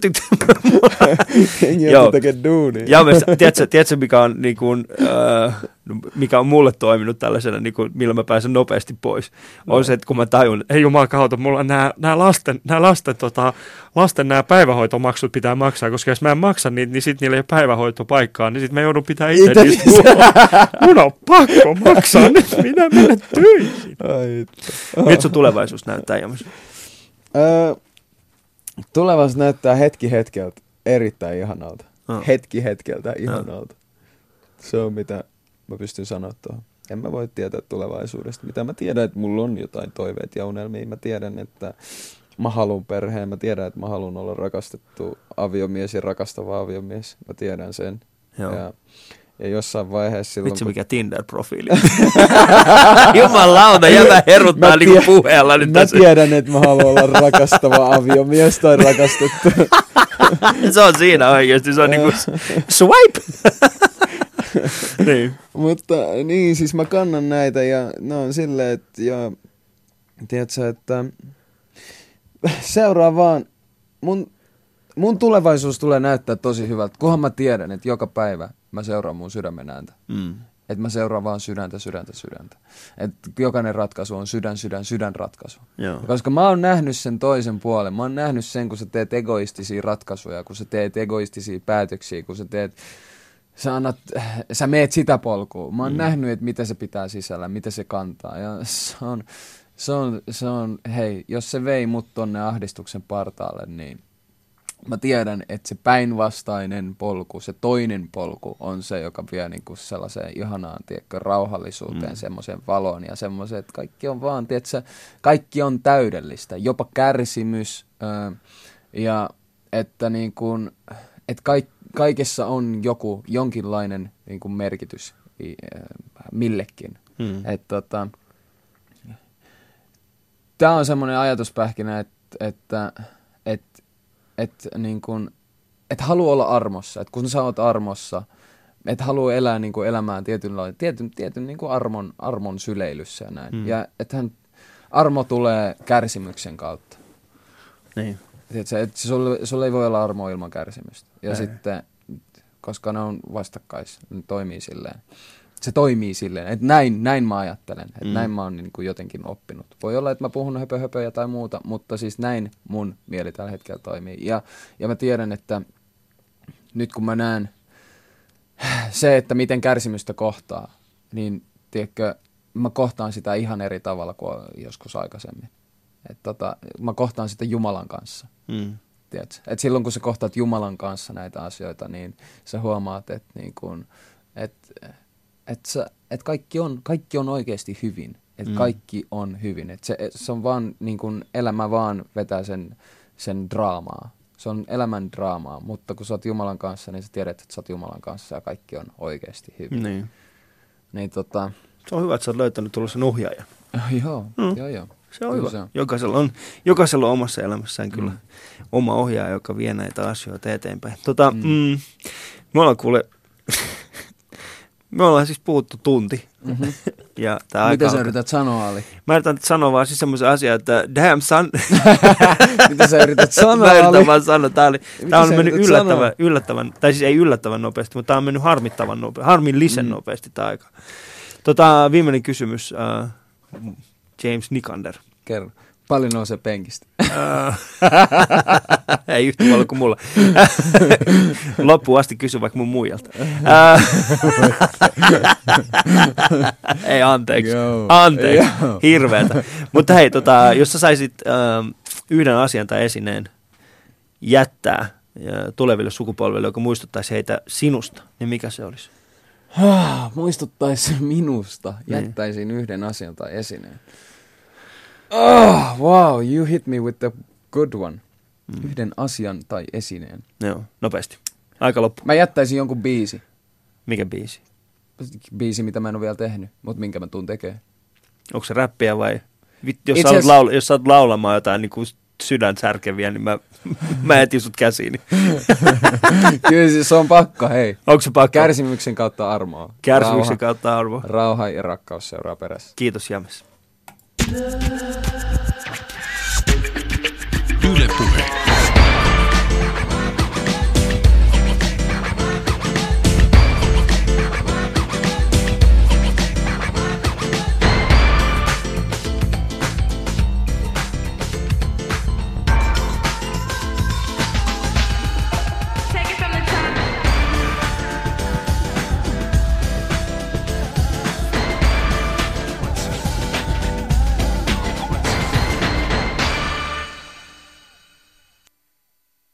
[SPEAKER 2] Jengi joutuu tekemään duunia.
[SPEAKER 1] Ja tiedätkö, tiedätkö, mikä on, niin kuin, äh, mikä on mulle toiminut tällaisena, niin kuin, millä mä pääsen nopeasti pois? No. On se, että kun mä tajun, ei jumalauta, mulla on nämä, nämä lasten, nämä lasten, tota, lasten nämä päivähoitomaksut pitää maksaa, koska jos mä en maksa niitä, niin sitten niillä ei ole päivähoitopaikkaa, niin sitten mä joudun pitää itse niistä huolta. Mun on pakko maksaa nyt, minä menen töihin. Miltä sun tulevaisuus näyttää, James?
[SPEAKER 2] Öö, tulevaisuus näyttää hetki hetkeltä erittäin ihanalta. Oh. Hetki hetkeltä ihanalta. Oh. Se on mitä mä pystyn sanoa tuohon. En mä voi tietää tulevaisuudesta. Mitä mä tiedän, että mulla on jotain toiveita ja unelmia. Mä tiedän, että mä haluan perheen. Mä tiedän, että mä haluan olla rakastettu aviomies ja rakastava aviomies. Mä tiedän sen.
[SPEAKER 1] Joo.
[SPEAKER 2] Ja, ja jossain vaiheessa silloin...
[SPEAKER 1] Vitsi, kun... mikä Tinder-profiili. Jumalauta, jätä heruttaa tie... niinku puheella nyt
[SPEAKER 2] Mä tässä. Tiedän, että mä haluan olla rakastava aviomies tai rakastettu.
[SPEAKER 1] Se on siinä oikeasti. Se on niinku swipe!
[SPEAKER 2] niin. Mutta niin, siis mä kannan näitä ja no on silleen, että ja, tiedätkö, että seuraa vaan, mun, mun tulevaisuus tulee näyttää tosi hyvältä, kunhan mä tiedän, että joka päivä mä seuraan mun sydämen ääntä. Mm. Että mä seuraan vaan sydäntä, sydäntä, sydäntä. Että jokainen ratkaisu on sydän, sydän, sydän ratkaisu. Joo. Koska mä oon nähnyt sen toisen puolen. Mä oon nähnyt sen, kun sä teet egoistisia ratkaisuja, kun sä teet egoistisia päätöksiä, kun sä teet... Sä, annat, sä meet sitä polkua. Mä oon mm. nähnyt, että mitä se pitää sisällä, mitä se kantaa. Ja se on, se on, se on, hei, jos se vei mut tonne ahdistuksen partaalle, niin mä tiedän, että se päinvastainen polku, se toinen polku on se, joka vie niinku sellaiseen ihanaan, tiedätkö, rauhallisuuteen, mm. semmoiseen valoon ja semmoiseen, että kaikki on vaan, tiedätkö, kaikki on täydellistä, jopa kärsimys ää, ja että niin kuin, että kaikki kaikessa on joku, jonkinlainen niin kuin merkitys millekin. Hmm. Että tota, tämä on semmoinen ajatuspähkinä, että, että, että, että, niin kuin, että haluaa olla armossa. Että kun sä oot armossa, että haluaa elää niin kuin elämään tietynlainen, tietyn, tietyn niin kuin armon, armon syleilyssä ja näin. Hmm. Ja että hän, armo tulee kärsimyksen kautta.
[SPEAKER 1] Niin.
[SPEAKER 2] Tiedätkö, että sulle, sulle ei voi olla armoa ilman kärsimystä. Ja ei. Sitten, koska ne on vastakkais, ne toimii silleen. se toimii silleen, että näin, näin mä ajattelen, että
[SPEAKER 1] Mm.
[SPEAKER 2] näin mä oon niin kuin jotenkin oppinut. Voi olla, että mä puhun höpö höpöjä tai muuta, mutta siis näin mun mieli tällä hetkellä toimii. Ja, ja mä tiedän, että nyt kun mä näen se, että miten kärsimystä kohtaa, niin tiedätkö, mä kohtaan sitä ihan eri tavalla kuin joskus aikaisemmin. Et tota, mä kohtaan sitä Jumalan kanssa.
[SPEAKER 1] Mm.
[SPEAKER 2] Tiedätkö? Et silloin kun sä kohtaat Jumalan kanssa näitä asioita, niin sä huomaat, että niin kun, et, et sä, et kaikki, on, kaikki on oikeasti hyvin. Et
[SPEAKER 1] Mm.
[SPEAKER 2] kaikki on hyvin. Et se, et se on vaan, niin kun elämä vaan vetää sen, sen draamaa. Se on elämän draamaa, mutta kun sä oot Jumalan kanssa, niin sä tiedät, että sä oot Jumalan kanssa ja kaikki on oikeasti hyvin.
[SPEAKER 1] Niin.
[SPEAKER 2] Niin tota,
[SPEAKER 1] Se on hyvä, että sä oot löytänyt tuollaisen ohjaajan.
[SPEAKER 2] joo,
[SPEAKER 1] Mm.
[SPEAKER 2] joo, joo.
[SPEAKER 1] Se on
[SPEAKER 2] Kyllä
[SPEAKER 1] hyvä.
[SPEAKER 2] se on.
[SPEAKER 1] Jokaisella on, jokaisella on omassa elämässään kyllä
[SPEAKER 2] Mm.
[SPEAKER 1] oma ohjaaja, joka vie näitä asioita eteenpäin. Tota,
[SPEAKER 2] Mm.
[SPEAKER 1] mm, me ollaan kuule, me ollaan siis puhuttu tunti.
[SPEAKER 2] Mm-hmm.
[SPEAKER 1] Ja tää aika
[SPEAKER 2] Mitä sä
[SPEAKER 1] alkaa.
[SPEAKER 2] yrität sanoa, Ali?
[SPEAKER 1] Mä yritän nyt sanoa vaan siis semmoisen asian, että damn son.
[SPEAKER 2] Mitä sä yrität sanoa,
[SPEAKER 1] Mä yritän
[SPEAKER 2] Ali?
[SPEAKER 1] vaan sanoa, tää, oli,
[SPEAKER 2] Mitä
[SPEAKER 1] tää on
[SPEAKER 2] sä
[SPEAKER 1] mennyt
[SPEAKER 2] yrität
[SPEAKER 1] yllättävän,
[SPEAKER 2] sanoa?
[SPEAKER 1] yllättävän, tai siis ei yllättävän nopeasti, mutta tää on mennyt harmittavan nopeasti, harmillisen
[SPEAKER 2] Mm.
[SPEAKER 1] nopeasti tää aika. Tota, viimeinen kysymys, uh, James Nikander.
[SPEAKER 2] Kerro. Paljon nousee penkistä.
[SPEAKER 1] Äh, ei yhtä paljon kuin mulla. Loppuun asti kysy vaikka mun muijalta. Äh, ei, anteeksi.
[SPEAKER 2] Joo.
[SPEAKER 1] Anteeksi.
[SPEAKER 2] Joo.
[SPEAKER 1] Hirveätä. Mutta hei, tota, jos sä saisit äh, yhden asian tai esineen jättää äh, tuleville sukupolville, joka muistuttaisi heitä sinusta, niin mikä se olisi?
[SPEAKER 2] Muistuttaisi minusta.
[SPEAKER 1] Niin.
[SPEAKER 2] Jättäisin yhden asian tai esineen. Oh, wow, you hit me with the good one.
[SPEAKER 1] Mm.
[SPEAKER 2] Yhden asian tai esineen.
[SPEAKER 1] Joo, nopeasti. Aika loppu.
[SPEAKER 2] Mä jättäisin jonkun biisi.
[SPEAKER 1] Mikä biisi?
[SPEAKER 2] Biisi, mitä mä en ole vielä tehnyt, mutta minkä mä tuun tekemään.
[SPEAKER 1] Onko se räppiä vai? Vit, jos,
[SPEAKER 2] Itse
[SPEAKER 1] sä oot
[SPEAKER 2] asiassa-
[SPEAKER 1] laula, jos sä oot laulamaan jotain niin kuin sydän särkeviä, niin mä, mä etin sut käsiini.
[SPEAKER 2] Kyllä siis se on pakko, hei.
[SPEAKER 1] Onko se pakko?
[SPEAKER 2] Kärsimyksen kautta armoa.
[SPEAKER 1] Kärsimyksen
[SPEAKER 2] Rauha,
[SPEAKER 1] kautta arvo.
[SPEAKER 2] rauha ja rakkaus seuraa perässä.
[SPEAKER 1] Kiitos James.
[SPEAKER 3] Yle Puhe.